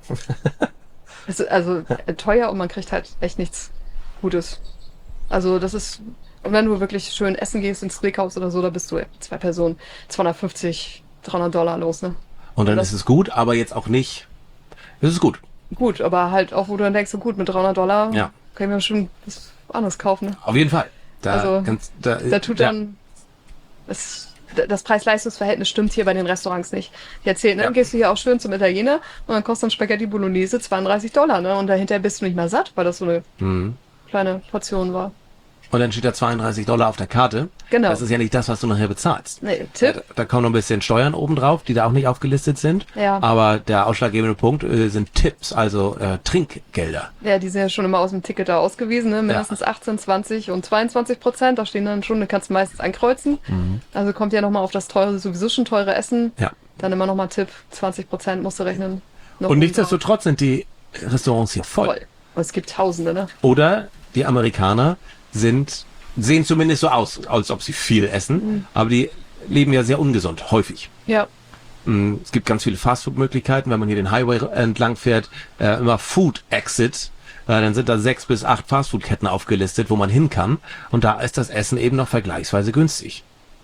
es ist also äh, teuer und man kriegt halt echt nichts Gutes. Also das ist, und wenn du wirklich schön essen gehst ins Steakhouse oder so, da bist du ja, zwei Personen, zweihundertfünfzig, dreihundert Dollar los, ne? Und dann Das- ist es gut, aber jetzt auch nicht. Es ist gut. Gut, aber halt auch, wo du dann denkst, so gut, mit dreihundert Dollar Ja. kann ich mir schon was anderes kaufen, ne? Auf jeden Fall. Da, Also, kannst, da, Da tut ja. dann das, das Preis-Leistungs-Verhältnis stimmt hier bei den Restaurants nicht. Ich erzähle, ne, Ja. dann gehst du hier auch schön zum Italiener und dann kostet ein Spaghetti Bolognese zweiunddreißig Dollar, ne? Und dahinter bist du nicht mal satt, weil das so eine Mhm. kleine Portion war. Und dann steht da zweiunddreißig Dollar auf der Karte. Genau. Das ist ja nicht das, was du nachher bezahlst. Nee, Da, Tipp. da kommen noch ein bisschen Steuern obendrauf, die da auch nicht aufgelistet sind. Ja. Aber der ausschlaggebende Punkt äh, sind Tipps, also äh, Trinkgelder. Ja, die sind ja schon immer aus dem Ticket da ausgewiesen, ne? Mindestens achtzehn, zwanzig und zweiundzwanzig Prozent. Da stehen dann schon, da kannst du meistens ankreuzen. Also kommt ja nochmal auf das teure, sowieso schon teure Essen. Ja. Dann immer nochmal Tipp, zwanzig Prozent musst du rechnen. Noch Und oben nichtsdestotrotz sind die Restaurants hier drauf. voll. voll. Und es gibt Tausende, ne? Oder die Amerikaner sind, sehen zumindest so aus, als ob sie viel essen, Mhm. aber die leben ja sehr ungesund, häufig. Ja. Mm, Es gibt ganz viele Fastfood-Möglichkeiten, wenn man hier den Highway entlang fährt, äh, immer Food Exit, äh, dann sind da sechs bis acht Fastfood-Ketten aufgelistet, wo man hin kann. Und da ist das Essen eben noch vergleichsweise günstig.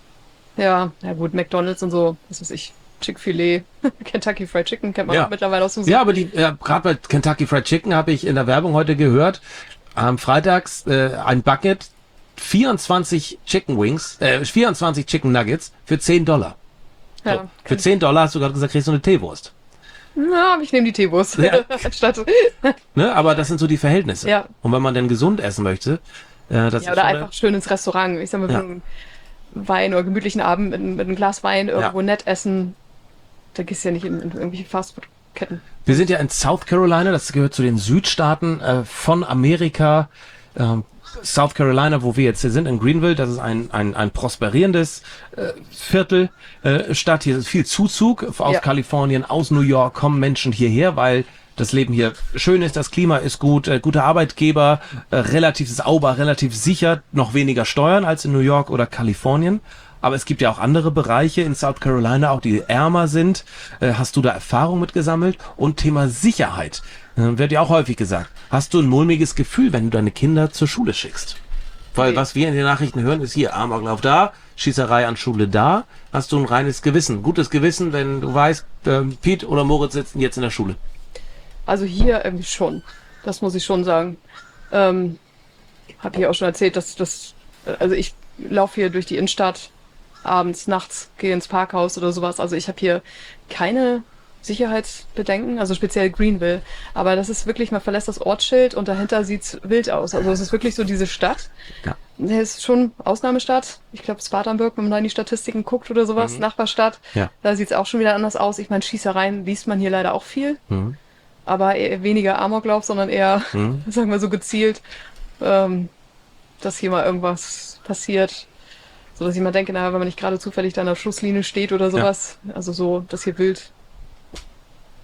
Ja, ja gut, McDonalds und so, was weiß ich, Chick-fil-A, Kentucky Fried Chicken kennt man Ja. auch mittlerweile aus dem Ja, aber die, äh, gerade bei Kentucky Fried Chicken habe ich in der Werbung heute gehört, am Freitags äh, ein Bucket, vierundzwanzig Chicken Wings, äh, vierundzwanzig Chicken Nuggets für zehn Dollar. So, Ja, für zehn Dollar hast du gerade gesagt, kriegst du eine Teewurst. ja, aber ich nehme die Teewurst. Ja. Anstatt, Ne? Aber das sind so die Verhältnisse. Ja. Und wenn man denn gesund essen möchte, äh, das ja, ist oder schon einfach schön ins Restaurant. Ich sag mal, Ja. für einen Wein oder gemütlichen Abend mit, einem- mit einem Glas Wein irgendwo Ja. nett essen. Da gehst du ja nicht in, in irgendwelche Fastfood-Ketten. Wir sind ja in South Carolina, das gehört zu den Südstaaten äh, von Amerika. Ähm, South Carolina, wo wir jetzt hier sind, in Greenville, das ist ein, ein, ein prosperierendes äh, Viertel, äh, Stadt. Hier ist viel Zuzug aus Ja. Kalifornien, aus New York kommen Menschen hierher, weil das Leben hier schön ist, das Klima ist gut, äh, gute Arbeitgeber, äh, relativ sauber, relativ sicher, noch weniger Steuern als in New York oder Kalifornien. Aber es gibt ja auch andere Bereiche in South Carolina, auch die ärmer sind. Äh, hast du da Erfahrung mit gesammelt? Und Thema Sicherheit äh, wird ja auch häufig gesagt. Hast du ein mulmiges Gefühl, wenn du deine Kinder zur Schule schickst? Weil Nee. was wir in den Nachrichten hören, ist hier Amoklauf da, Schießerei an Schule da. Hast du ein reines Gewissen, gutes Gewissen, wenn du weißt, ähm, Piet oder Moritz sitzen jetzt in der Schule? Also hier irgendwie schon. Das muss ich schon sagen. Ähm, habe hier auch schon erzählt, dass das, also ich laufe hier durch die Innenstadt abends, nachts, gehe ins Parkhaus oder sowas. Also ich habe hier keine Sicherheitsbedenken, also speziell Greenville. Aber das ist wirklich, man verlässt das Ortsschild und dahinter sieht's wild aus. Also es ist wirklich so diese Stadt. Ja. Das ist schon Ausnahmestadt. Ich glaube Spartanburg, wenn man da in die Statistiken guckt oder sowas, Nachbarstadt. Ja. Da sieht's auch schon wieder anders aus. Ich meine, Schießereien liest man hier leider auch viel. Mhm. Aber eher weniger Amoklauf, sondern eher, Mhm. sagen wir so gezielt, ähm, dass hier mal irgendwas passiert. So dass ich mal denke, na, wenn man nicht gerade zufällig da an der Schusslinie steht oder sowas. Also so, dass hier wild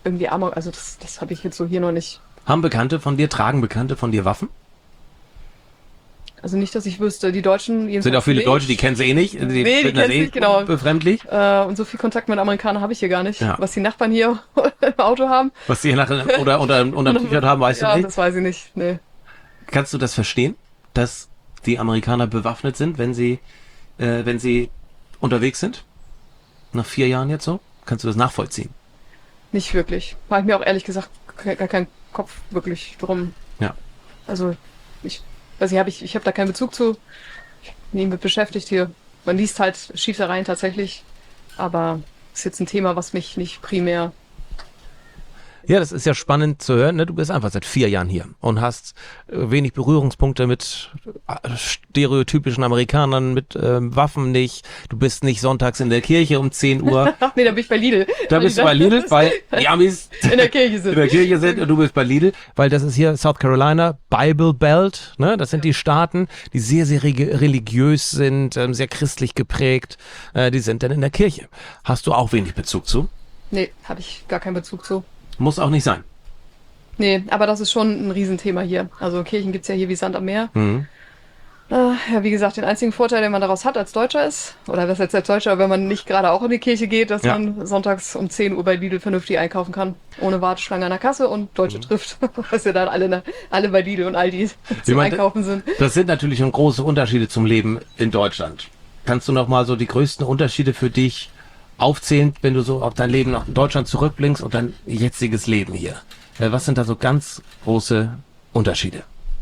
irgendwie Amok, also das, das habe ich jetzt so hier noch nicht. Haben Bekannte von dir, tragen Bekannte von dir Waffen? Also nicht, dass ich wüsste. Die Deutschen jedenfalls Sind auch viele nicht. Deutsche, die kennen sie eh nicht. Die, Nee, die finden das kennen sie eh nicht, genau. Befremdlich. Äh, und so viel Kontakt mit Amerikanern habe ich hier gar nicht. Ja. Was die Nachbarn hier im Auto haben. Was die nach, oder unter, unter dem T-Shirt haben, weißt ja, du nicht. das weiß ich nicht. Nee. Kannst du das verstehen, dass die Amerikaner bewaffnet sind, wenn sie, äh, wenn sie unterwegs sind? Nach vier Jahren jetzt so? Kannst du das nachvollziehen? Nicht wirklich. Habe ich mir auch ehrlich gesagt gar keinen Kopf wirklich drum. Ja. Also ich weiß nicht, hab ich, ich habe da keinen Bezug zu. Ich bin nie mit beschäftigt hier. Man liest halt Schießereien tatsächlich, aber ist jetzt ein Thema, was mich nicht primär. Ja, das ist ja spannend zu hören. Ne? Du bist einfach seit vier Jahren hier und hast äh, wenig Berührungspunkte mit äh, stereotypischen Amerikanern, mit ähm, Waffen nicht. Du bist nicht sonntags in der Kirche um zehn Uhr. Ach nee, da bin ich bei Lidl. Da bist du bei Lidl, weil die Amis in der Kirche sind. in der Kirche sind und du bist bei Lidl, weil das ist hier South Carolina, Bible Belt, ne? Das sind die Staaten, die sehr, sehr reg- religiös sind, ähm, sehr christlich geprägt. Äh, die sind dann in der Kirche. Hast du auch wenig Bezug zu? Nee, habe ich gar keinen Bezug zu. Muss auch nicht sein. Nee, aber das ist schon ein Riesenthema hier. Also Kirchen gibt's ja hier wie Sand am Meer. Mhm. Äh, ja, wie gesagt, den einzigen Vorteil, den man daraus hat als Deutscher ist, oder was jetzt als Deutscher, wenn man nicht gerade auch in die Kirche geht, dass Ja. man sonntags um zehn Uhr bei Lidl vernünftig einkaufen kann. Ohne Warteschlange an der Kasse und Deutsche trifft. Was ja dann alle, alle bei Lidl und Aldi zum meine, Einkaufen sind. Das sind natürlich schon große Unterschiede zum Leben in Deutschland. Kannst du noch mal so die größten Unterschiede für dich aufzählen, wenn du so auf dein Leben nach Deutschland zurückblickst und dein jetziges Leben hier? Äh, Was sind da so ganz große Unterschiede?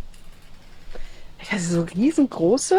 Also so riesengroße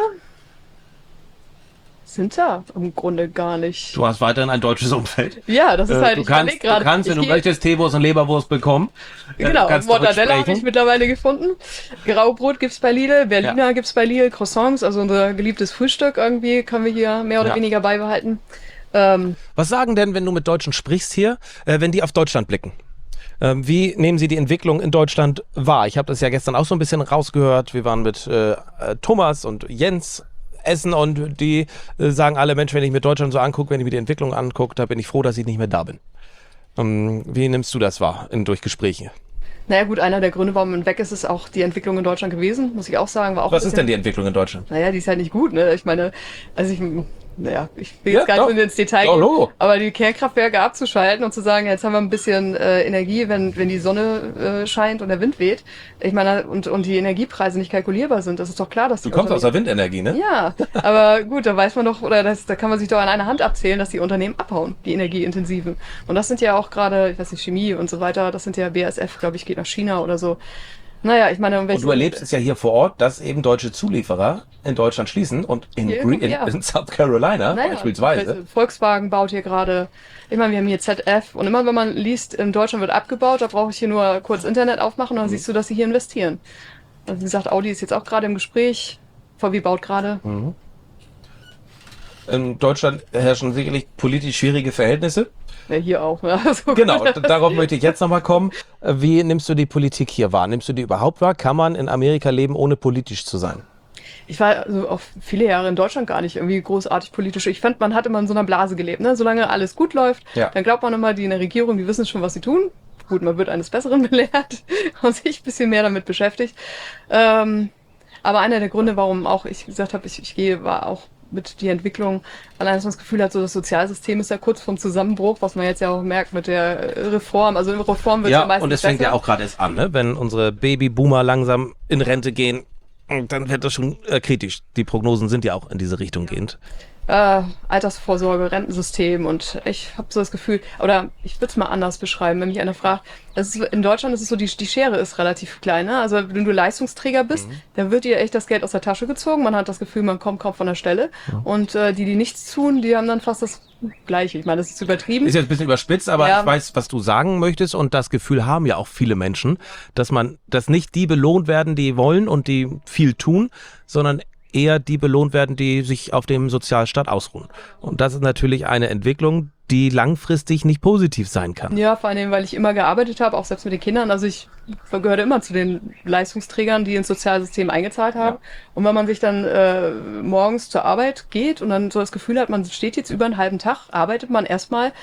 sind da im Grunde gar nicht. Du hast weiterhin ein deutsches Umfeld. Ja, das ist Äh, halt, du ich kannst, überleg gerade. du kannst, wenn ich du geh- möchtest, Teewurst und Leberwurst bekommen. Äh, du Genau, kannst Mortadella habe zurücksprechen. ich mittlerweile gefunden. Graubrot gibt's bei Lidl, Berliner Ja. gibt's bei Lidl, Croissants, also unser geliebtes Frühstück irgendwie können wir hier mehr oder Ja. weniger beibehalten. Ähm, Was sagen denn, wenn du mit Deutschen sprichst hier, äh, wenn die auf Deutschland blicken? Ähm, wie nehmen sie die Entwicklung in Deutschland wahr? Ich habe das ja gestern auch so ein bisschen rausgehört. Wir waren mit äh, äh, Thomas und Jens essen und die äh, sagen alle, Mensch, wenn ich mir Deutschland so angucke, wenn ich mir die Entwicklung angucke, da bin ich froh, dass ich nicht mehr da bin. Ähm, wie nimmst du das wahr in, durch Gespräche? naja gut, einer der Gründe, warum man weg ist, ist auch die Entwicklung in Deutschland gewesen, muss ich auch sagen. War auch Was ein ist denn bisschen- die Entwicklung in Deutschland? Naja, die ist halt nicht gut, ne? Ich meine, also ich, naja, ich will Ja, jetzt gar doch. nicht ins Detail Doch, gehen, Logo. aber die Kernkraftwerke abzuschalten und zu sagen, jetzt haben wir ein bisschen äh, Energie, wenn, wenn die Sonne äh, scheint und der Wind weht. Ich meine, und, und die Energiepreise nicht kalkulierbar sind, das ist doch klar, dass die Du kommst aus Unternehmen- der Windenergie, ne? Ja, aber gut, da weiß man doch, oder das, da kann man sich doch an einer Hand abzählen, dass die Unternehmen abhauen, die energieintensiven. Und das sind ja auch gerade, ich weiß nicht, Chemie und so weiter, das sind ja B A S F, glaube ich, geht nach China oder so. Naja, ich meine, Und du erlebst es ja hier vor Ort, dass eben deutsche Zulieferer in Deutschland schließen und in, Hier, Green, in, ja. in South Carolina Naja, beispielsweise. Volkswagen baut hier gerade, ich meine, wir haben hier Z F und immer wenn man liest, in Deutschland wird abgebaut, da brauche ich hier nur kurz Internet aufmachen und dann siehst du, dass sie hier investieren. Also wie gesagt, Audi ist jetzt auch gerade im Gespräch, V W baut gerade. In Deutschland herrschen sicherlich politisch schwierige Verhältnisse. Ja, hier auch. Ne? Also, Genau, d- darauf möchte ich jetzt nochmal kommen. Äh, Wie nimmst du die Politik hier wahr? Nimmst du die überhaupt wahr? Kann man in Amerika leben, ohne politisch zu sein? Ich war also auch viele Jahre in Deutschland gar nicht irgendwie großartig politisch. Ich fand, man hat immer in so einer Blase gelebt. Ne? Solange alles gut läuft, Ja. dann glaubt man immer, die in der Regierung, die wissen schon, was sie tun. Gut, man wird eines Besseren belehrt und sich ein bisschen mehr damit beschäftigt. Ähm, aber einer der Gründe, warum auch ich gesagt habe, ich, ich gehe, war auch mit die Entwicklung, allein dass man das Gefühl hat, so das Sozialsystem ist ja kurz vorm Zusammenbruch, was man jetzt ja auch merkt mit der äh, Reform. Also in Reform wird es ja, Ja, meistens und es fängt besser. ja auch gerade erst an, ne? Wenn unsere Babyboomer langsam in Rente gehen, dann wird das schon äh, kritisch. Die Prognosen sind ja auch in diese Richtung gehend. äh, Altersvorsorge, Rentensystem und ich habe so das Gefühl, oder ich würde es mal anders beschreiben, wenn mich einer fragt, das ist, in Deutschland ist es so, die, die Schere ist relativ klein, ne? Also wenn du Leistungsträger bist, dann wird dir echt das Geld aus der Tasche gezogen, man hat das Gefühl, man kommt kaum von der Stelle und äh, die, die nichts tun, die haben dann fast das Gleiche. Ich meine, das ist übertrieben. Ist jetzt ein bisschen überspitzt, aber Ja. ich weiß, was du sagen möchtest und das Gefühl haben ja auch viele Menschen, dass man, dass nicht die belohnt werden, die wollen und die viel tun, sondern eher die belohnt werden, die sich auf dem Sozialstaat ausruhen. Und das ist natürlich eine Entwicklung, die langfristig nicht positiv sein kann. Ja, vor allem, weil ich immer gearbeitet habe, auch selbst mit den Kindern. Also ich gehörte immer zu den Leistungsträgern, die ins Sozialsystem eingezahlt haben. Und wenn man sich dann äh, morgens zur Arbeit geht und dann so das Gefühl hat, man steht jetzt über einen halben Tag, arbeitet man erstmal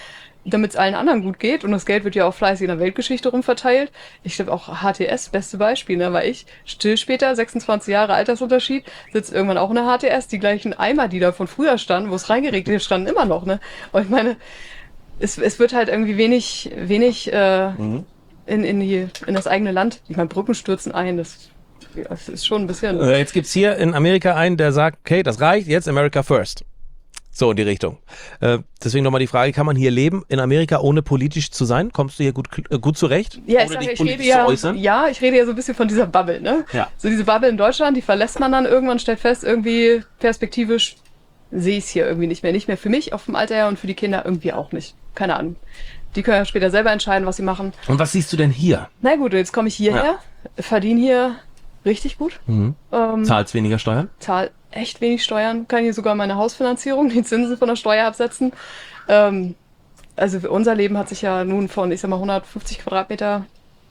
damit es allen anderen gut geht. Und das Geld wird ja auch fleißig in der Weltgeschichte rumverteilt. Ich glaube auch H T S, beste Beispiel, ne, war ich still später, sechsundzwanzig Jahre Altersunterschied, sitzt irgendwann auch in der H T S. Die gleichen Eimer, die da von früher standen, wo es reingeregnet ist, standen immer noch. Ne? Und ich meine, es, es wird halt irgendwie wenig, wenig äh, mhm. in, in, die, in das eigene Land. Ich meine, Brücken stürzen ein, das, das ist schon ein bisschen... Äh, jetzt gibt's hier in Amerika einen, der sagt, okay, das reicht, jetzt America first. So in die Richtung. Äh, deswegen nochmal die Frage, kann man hier leben in Amerika, ohne politisch zu sein? Kommst du hier gut, äh, gut zurecht? Ja, ich, ohne sag, dich ich politisch rede ja, zu äußern? ja, ich rede ja so ein bisschen von dieser Bubble, ne? Ja. So diese Bubble in Deutschland, die verlässt man dann irgendwann, stellt fest, irgendwie perspektivisch sehe ich es hier irgendwie nicht mehr. Nicht mehr für mich auf dem Alter her und für die Kinder irgendwie auch nicht. Keine Ahnung. Die können ja später selber entscheiden, was sie machen. Und was siehst du denn hier? Na gut, jetzt komme ich hierher, ja. verdiene hier richtig gut. Mhm. Ähm, Zahlst weniger Steuern? Zahl echt wenig Steuern, kann hier sogar meine Hausfinanzierung, die Zinsen von der Steuer absetzen. Ähm, also unser Leben hat sich ja nun von, ich sag mal, hundertfünfzig Quadratmeter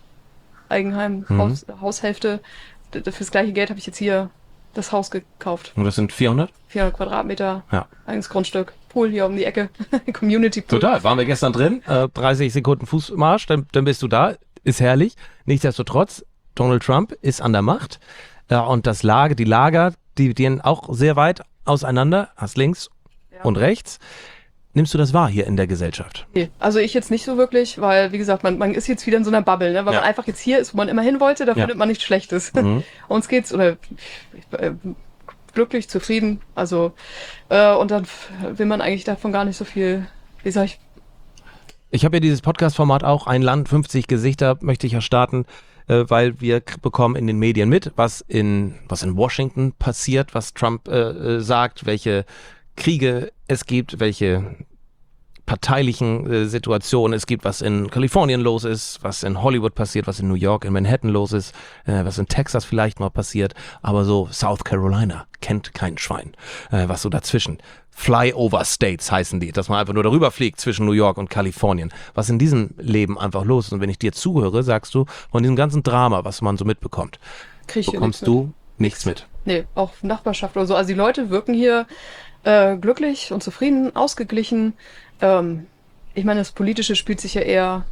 Eigenheim, mhm. Haus, Haushälfte. Fürs gleiche Geld habe ich jetzt hier das Haus gekauft. Und das sind vierhundert? vierhundert Quadratmeter, ja. eigenes Grundstück, Pool hier um die Ecke, Community Pool. Total, waren wir gestern drin, äh, dreißig Sekunden Fußmarsch, dann, dann bist du da, ist herrlich. Nichtsdestotrotz, Donald Trump ist an der Macht äh, und das Lager, die Lager, die gehen auch sehr weit auseinander, hast links ja. und rechts. Nimmst du das wahr hier in der Gesellschaft? Nee, also ich jetzt nicht so wirklich, weil, wie gesagt, man, man ist jetzt wieder in so einer Bubble, ne? Weil ja. man einfach jetzt hier ist, wo man immer hin wollte, da ja. findet man nichts Schlechtes. Mhm. Uns geht's, oder äh, glücklich, zufrieden, also äh, und dann will man eigentlich davon gar nicht so viel, wie sag ich... Ich habe ja dieses Podcast-Format auch, ein Land, fünfzig Gesichter, möchte ich ja starten, äh, weil wir k- bekommen in den Medien mit, was in, was in Washington passiert, was Trump äh, sagt, welche Kriege es gibt, welche parteilichen äh, Situationen es gibt, was in Kalifornien los ist, was in Hollywood passiert, was in New York, in Manhattan los ist, äh, was in Texas vielleicht noch passiert, aber so South Carolina kennt kein Schwein, äh, was so dazwischen. Flyover States heißen die, dass man einfach nur darüber fliegt zwischen New York und Kalifornien. Was in diesem Leben einfach los ist. Und wenn ich dir zuhöre, sagst du, von diesem ganzen Drama, was man so mitbekommt, Krieg bekommst du nichts mit. Nee, auch Nachbarschaft oder so. Also die Leute wirken hier äh, glücklich und zufrieden, ausgeglichen. Ähm, ich meine, das Politische spielt sich ja eher,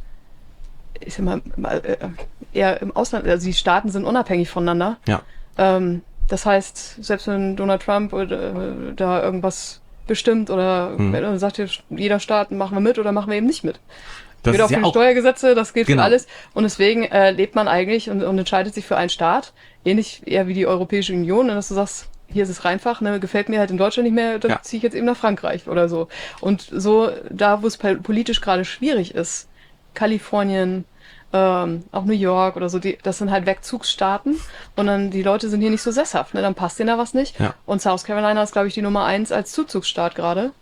ich sag mal, äh, eher im Ausland. Also die Staaten sind unabhängig voneinander. Ja. Ähm, das heißt, selbst wenn Donald Trump oder, äh, da irgendwas bestimmt oder mhm. wenn er sagt, jeder Staat machen wir mit oder machen wir eben nicht mit. Das geht auch ist ja für die auch Steuergesetze, das geht genau. für alles. Und deswegen äh, lebt man eigentlich und, und entscheidet sich für einen Staat, ähnlich eher wie die Europäische Union, dass du sagst, hier ist es einfach, ne, gefällt mir halt in Deutschland nicht mehr, dann ja. ziehe ich jetzt eben nach Frankreich oder so. Und so, da wo es politisch gerade schwierig ist, Kalifornien, ähm, auch New York oder so, die, das sind halt Wegzugsstaaten und dann die Leute sind hier nicht so sesshaft, ne, dann passt denen da was nicht. Ja. Und South Carolina ist, glaube ich, die Nummer eins als Zuzugsstaat gerade.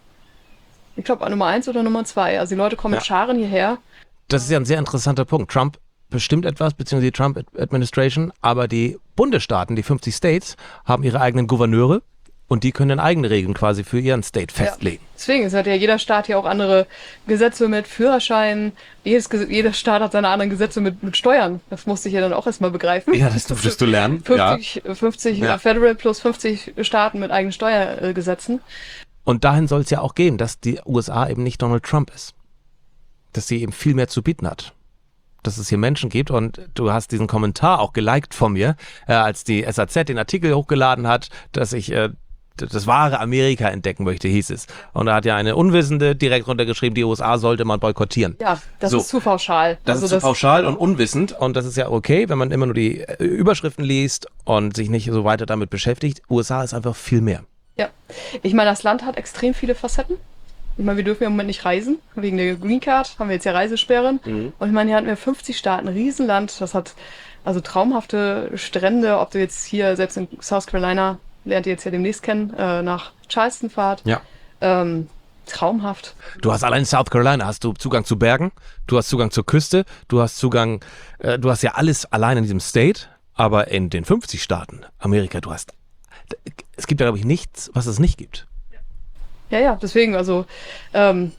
Ich glaube, Nummer eins oder Nummer zwei. Also die Leute kommen Ja. mit Scharen hierher. Das ist ja ein sehr interessanter Punkt. Trump bestimmt etwas, beziehungsweise die Trump-Administration, aber die Bundesstaaten, die fünfzig States, haben ihre eigenen Gouverneure und die können dann eigene Regeln quasi für ihren State festlegen. Ja. Deswegen ist hat ja jeder Staat hier auch andere Gesetze mit Führerschein. Jedes, jeder Staat hat seine anderen Gesetze mit, mit Steuern. Das musste ich ja dann auch erstmal begreifen. Ja, das durftest du lernen. fünfzig, ja. fünfzig Ja. Federal plus fünfzig Staaten mit eigenen Steuergesetzen. Und dahin soll es ja auch gehen, dass die U S A eben nicht Donald Trump ist. Dass sie eben viel mehr zu bieten hat. Dass es hier Menschen gibt und du hast diesen Kommentar auch geliked von mir, äh, als die S A Z den Artikel hochgeladen hat, dass ich äh, das wahre Amerika entdecken möchte, hieß es. Und da hat ja eine Unwissende direkt runtergeschrieben, die U S A sollte man boykottieren. Ja, das So. ist zu pauschal. Das Also ist zu pauschal und unwissend und das ist ja okay, wenn man immer nur die äh, Überschriften liest und sich nicht so weiter damit beschäftigt. U S A ist einfach viel mehr. Ja, ich meine, das Land hat extrem viele Facetten. Ich meine, wir dürfen ja im Moment nicht reisen, wegen der Green Card haben wir jetzt ja Reisesperren. Mhm. Und ich meine, hier hatten wir fünfzig Staaten, ein Riesenland, das hat also traumhafte Strände, ob du jetzt hier, selbst in South Carolina, lernt ihr jetzt ja demnächst kennen, äh, nach Charleston fahrt. Ja. Ähm, traumhaft. Du hast allein in South Carolina, hast du Zugang zu Bergen, du hast Zugang zur Küste, du hast Zugang, äh, du hast ja alles allein in diesem State, aber in den fünfzig Staaten Amerika, du hast, es gibt ja, glaube ich, nichts, was es nicht gibt. Ja, ja, deswegen, also ähm,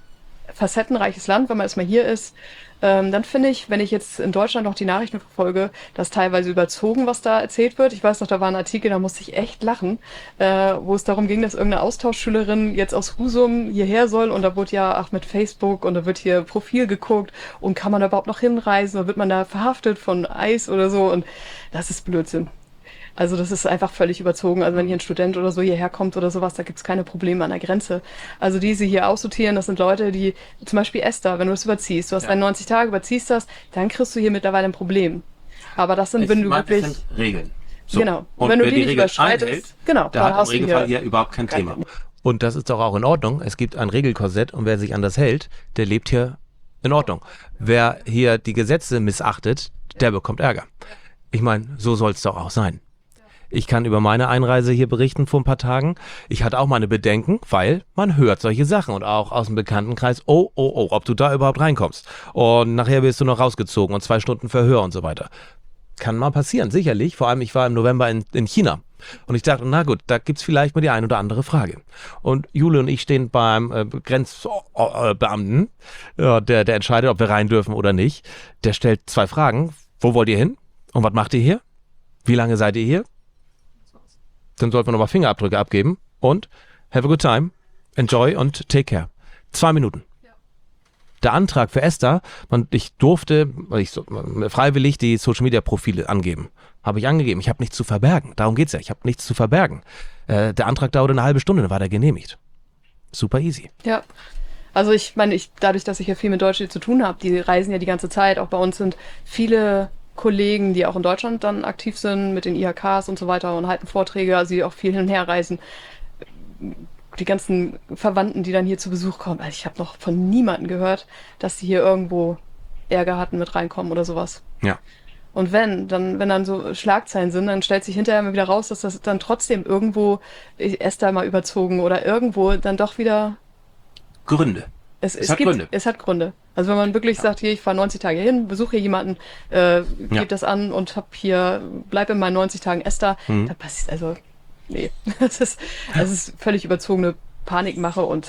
facettenreiches Land, wenn man erstmal hier ist. Ähm, dann finde ich, wenn ich jetzt in Deutschland noch die Nachrichten verfolge, dass teilweise überzogen, was da erzählt wird. Ich weiß noch, da war ein Artikel, da musste ich echt lachen, äh, wo es darum ging, dass irgendeine Austauschschülerin jetzt aus Husum hierher soll und da wurde ja, ach, mit Facebook und da wird hier Profil geguckt und kann man da überhaupt noch hinreisen oder wird man da verhaftet von ICE oder so und das ist Blödsinn. Also das ist einfach völlig überzogen. Also wenn hier ein Student oder so hierher kommt oder sowas, da gibt's keine Probleme an der Grenze. Also die sie hier aussortieren, das sind Leute, die, zum Beispiel Esther, wenn du das überziehst, du hast Ja. einundneunzig Tage, überziehst das, dann kriegst du hier mittlerweile ein Problem. Aber das sind, wenn du wirklich... Das sind Regeln. So. Genau. Und wenn du wer die nicht Regeln überschreitest, einhält, genau, der dann hat im hast du Regelfall hier hier überhaupt kein kein Thema. Problem. Und das ist doch auch in Ordnung. Es gibt ein Regelkorsett und wer sich an das hält, der lebt hier in Ordnung. Wer hier die Gesetze missachtet, der bekommt Ärger. Ich meine, so soll es doch auch sein. Ich kann über meine Einreise hier berichten vor ein paar Tagen. Ich hatte auch meine Bedenken, weil man hört solche Sachen und auch aus dem Bekanntenkreis, oh, oh, oh, ob du da überhaupt reinkommst. Und nachher wirst du noch rausgezogen und zwei Stunden Verhör und so weiter. Kann mal passieren, sicherlich. Vor allem, ich war im November in, in China. Und ich dachte, na gut, da gibt's vielleicht mal die ein oder andere Frage. Und Jule und ich stehen beim äh, Grenzbeamten, ja, der, der entscheidet, ob wir rein dürfen oder nicht. Der stellt zwei Fragen. Wo wollt ihr hin? Und was macht ihr hier? Wie lange seid ihr hier? Dann sollten wir nochmal Fingerabdrücke abgeben und have a good time, enjoy und take care. Zwei Minuten. Der Antrag für Esther, man, ich durfte ich so, freiwillig die Social-Media-Profile angeben. Habe ich angegeben. Ich habe nichts zu verbergen. Darum geht's ja. Ich habe nichts zu verbergen. Äh, der Antrag dauerte eine halbe Stunde, dann war der genehmigt. Super easy. Ja, also ich meine, ich, dadurch, dass ich ja viel mit Deutschen zu tun habe, die reisen ja die ganze Zeit. Auch bei uns sind viele Kollegen, die auch in Deutschland dann aktiv sind mit den I H Ks und so weiter und halten Vorträge, also die auch viel hin und her reisen. Die ganzen Verwandten, die dann hier zu Besuch kommen. Also ich habe noch von niemandem gehört, dass sie hier irgendwo Ärger hatten mit reinkommen oder sowas. Ja. Und wenn, dann, wenn dann so Schlagzeilen sind, dann stellt sich hinterher mal wieder raus, dass das dann trotzdem irgendwo Esther mal überzogen oder irgendwo dann doch wieder... Gründe. Es, Es es, hat gibt, Gründe. Es hat Gründe. Also wenn man wirklich sagt, hier, ich fahre neunzig Tage hin, besuche hier jemanden, äh, gebe Ja. das an und hab hier, bleib in meinen neunzig Tagen Esther, Mhm. dann passiert, also, nee. Das ist, das ist völlig überzogene Panikmache und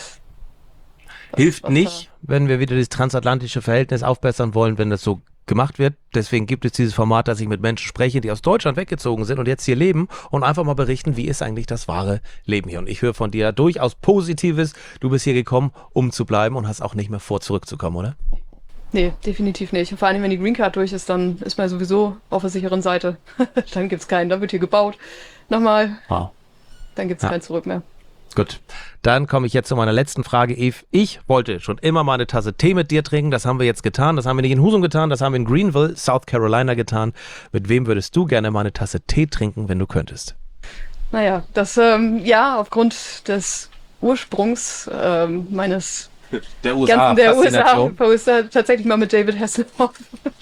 was- Hilft was nicht, wenn wir wieder das transatlantische Verhältnis aufbessern wollen, wenn das so gemacht wird. Deswegen gibt es dieses Format, dass ich mit Menschen spreche, die aus Deutschland weggezogen sind und jetzt hier leben und einfach mal berichten, wie ist eigentlich das wahre Leben hier. Und ich höre von dir durchaus Positives. Du bist hier gekommen, um zu bleiben und hast auch nicht mehr vor, zurückzukommen, oder? da, nee, definitiv nicht. Und vor allem, wenn die Green Card durch ist, dann ist man sowieso auf der sicheren Seite. Dann gibt's keinen, dann wird hier gebaut. Nochmal, Wow. dann gibt's Ja. kein Zurück mehr. Gut, dann komme ich jetzt zu meiner letzten Frage, Eve. Ich wollte schon immer mal eine Tasse Tee mit dir trinken. Das haben wir jetzt getan. Das haben wir nicht in Husum getan. Das haben wir in Greenville, South Carolina getan. Mit wem würdest du gerne mal eine Tasse Tee trinken, wenn du könntest? Naja, das, ähm, ja, aufgrund des Ursprungs ähm, meines Der ganzen der U S A Poster tatsächlich mal mit David Hasselhoff.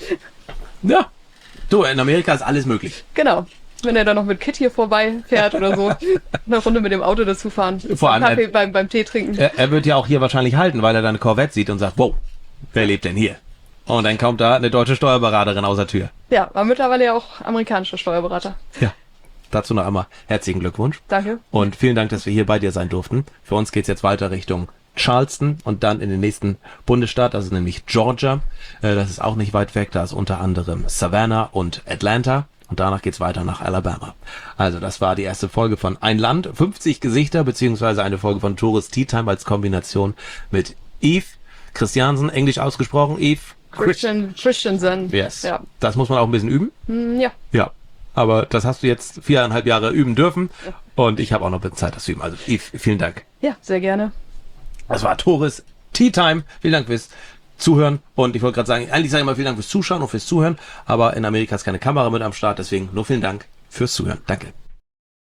Ja. Du, in Amerika ist alles möglich. Genau. Wenn er dann noch mit Kit hier vorbeifährt oder so, eine Runde mit dem Auto dazu fahren. Vor allem, Kaffee er- beim, beim Tee trinken. Er, er wird ja auch hier wahrscheinlich halten, weil er dann eine Corvette sieht und sagt, wow, wer lebt denn hier? Und dann kommt da eine deutsche Steuerberaterin aus der Tür. Ja, aber mittlerweile ja auch amerikanischer Steuerberater. Ja. Dazu noch einmal herzlichen Glückwunsch. Danke. Und vielen Dank, dass wir hier bei dir sein durften. Für uns geht's jetzt weiter Richtung Charleston und dann in den nächsten Bundesstaat, also nämlich Georgia. Äh, das ist auch nicht weit weg. Da ist unter anderem Savannah und Atlanta. Und danach geht's weiter nach Alabama. Also das war die erste Folge von Ein Land, fünfzig Gesichter, beziehungsweise eine Folge von Tourist Tea Time als Kombination mit Eve Christiansen, englisch ausgesprochen, Eve Christian, Christiansen. Yes. Ja. Das muss man auch ein bisschen üben. Hm, ja. Ja. Aber das hast du jetzt viereinhalb Jahre üben dürfen. Und ich habe auch noch ein bisschen Zeit, das zu üben. Also Eve, vielen Dank. Ja, sehr gerne. Das war Tourist Tea Time. Vielen Dank fürs Zuhören. Und ich wollte gerade sagen, eigentlich sage ich mal vielen Dank fürs Zuschauen und fürs Zuhören. Aber in Amerika ist keine Kamera mit am Start. Deswegen nur vielen Dank fürs Zuhören. Danke.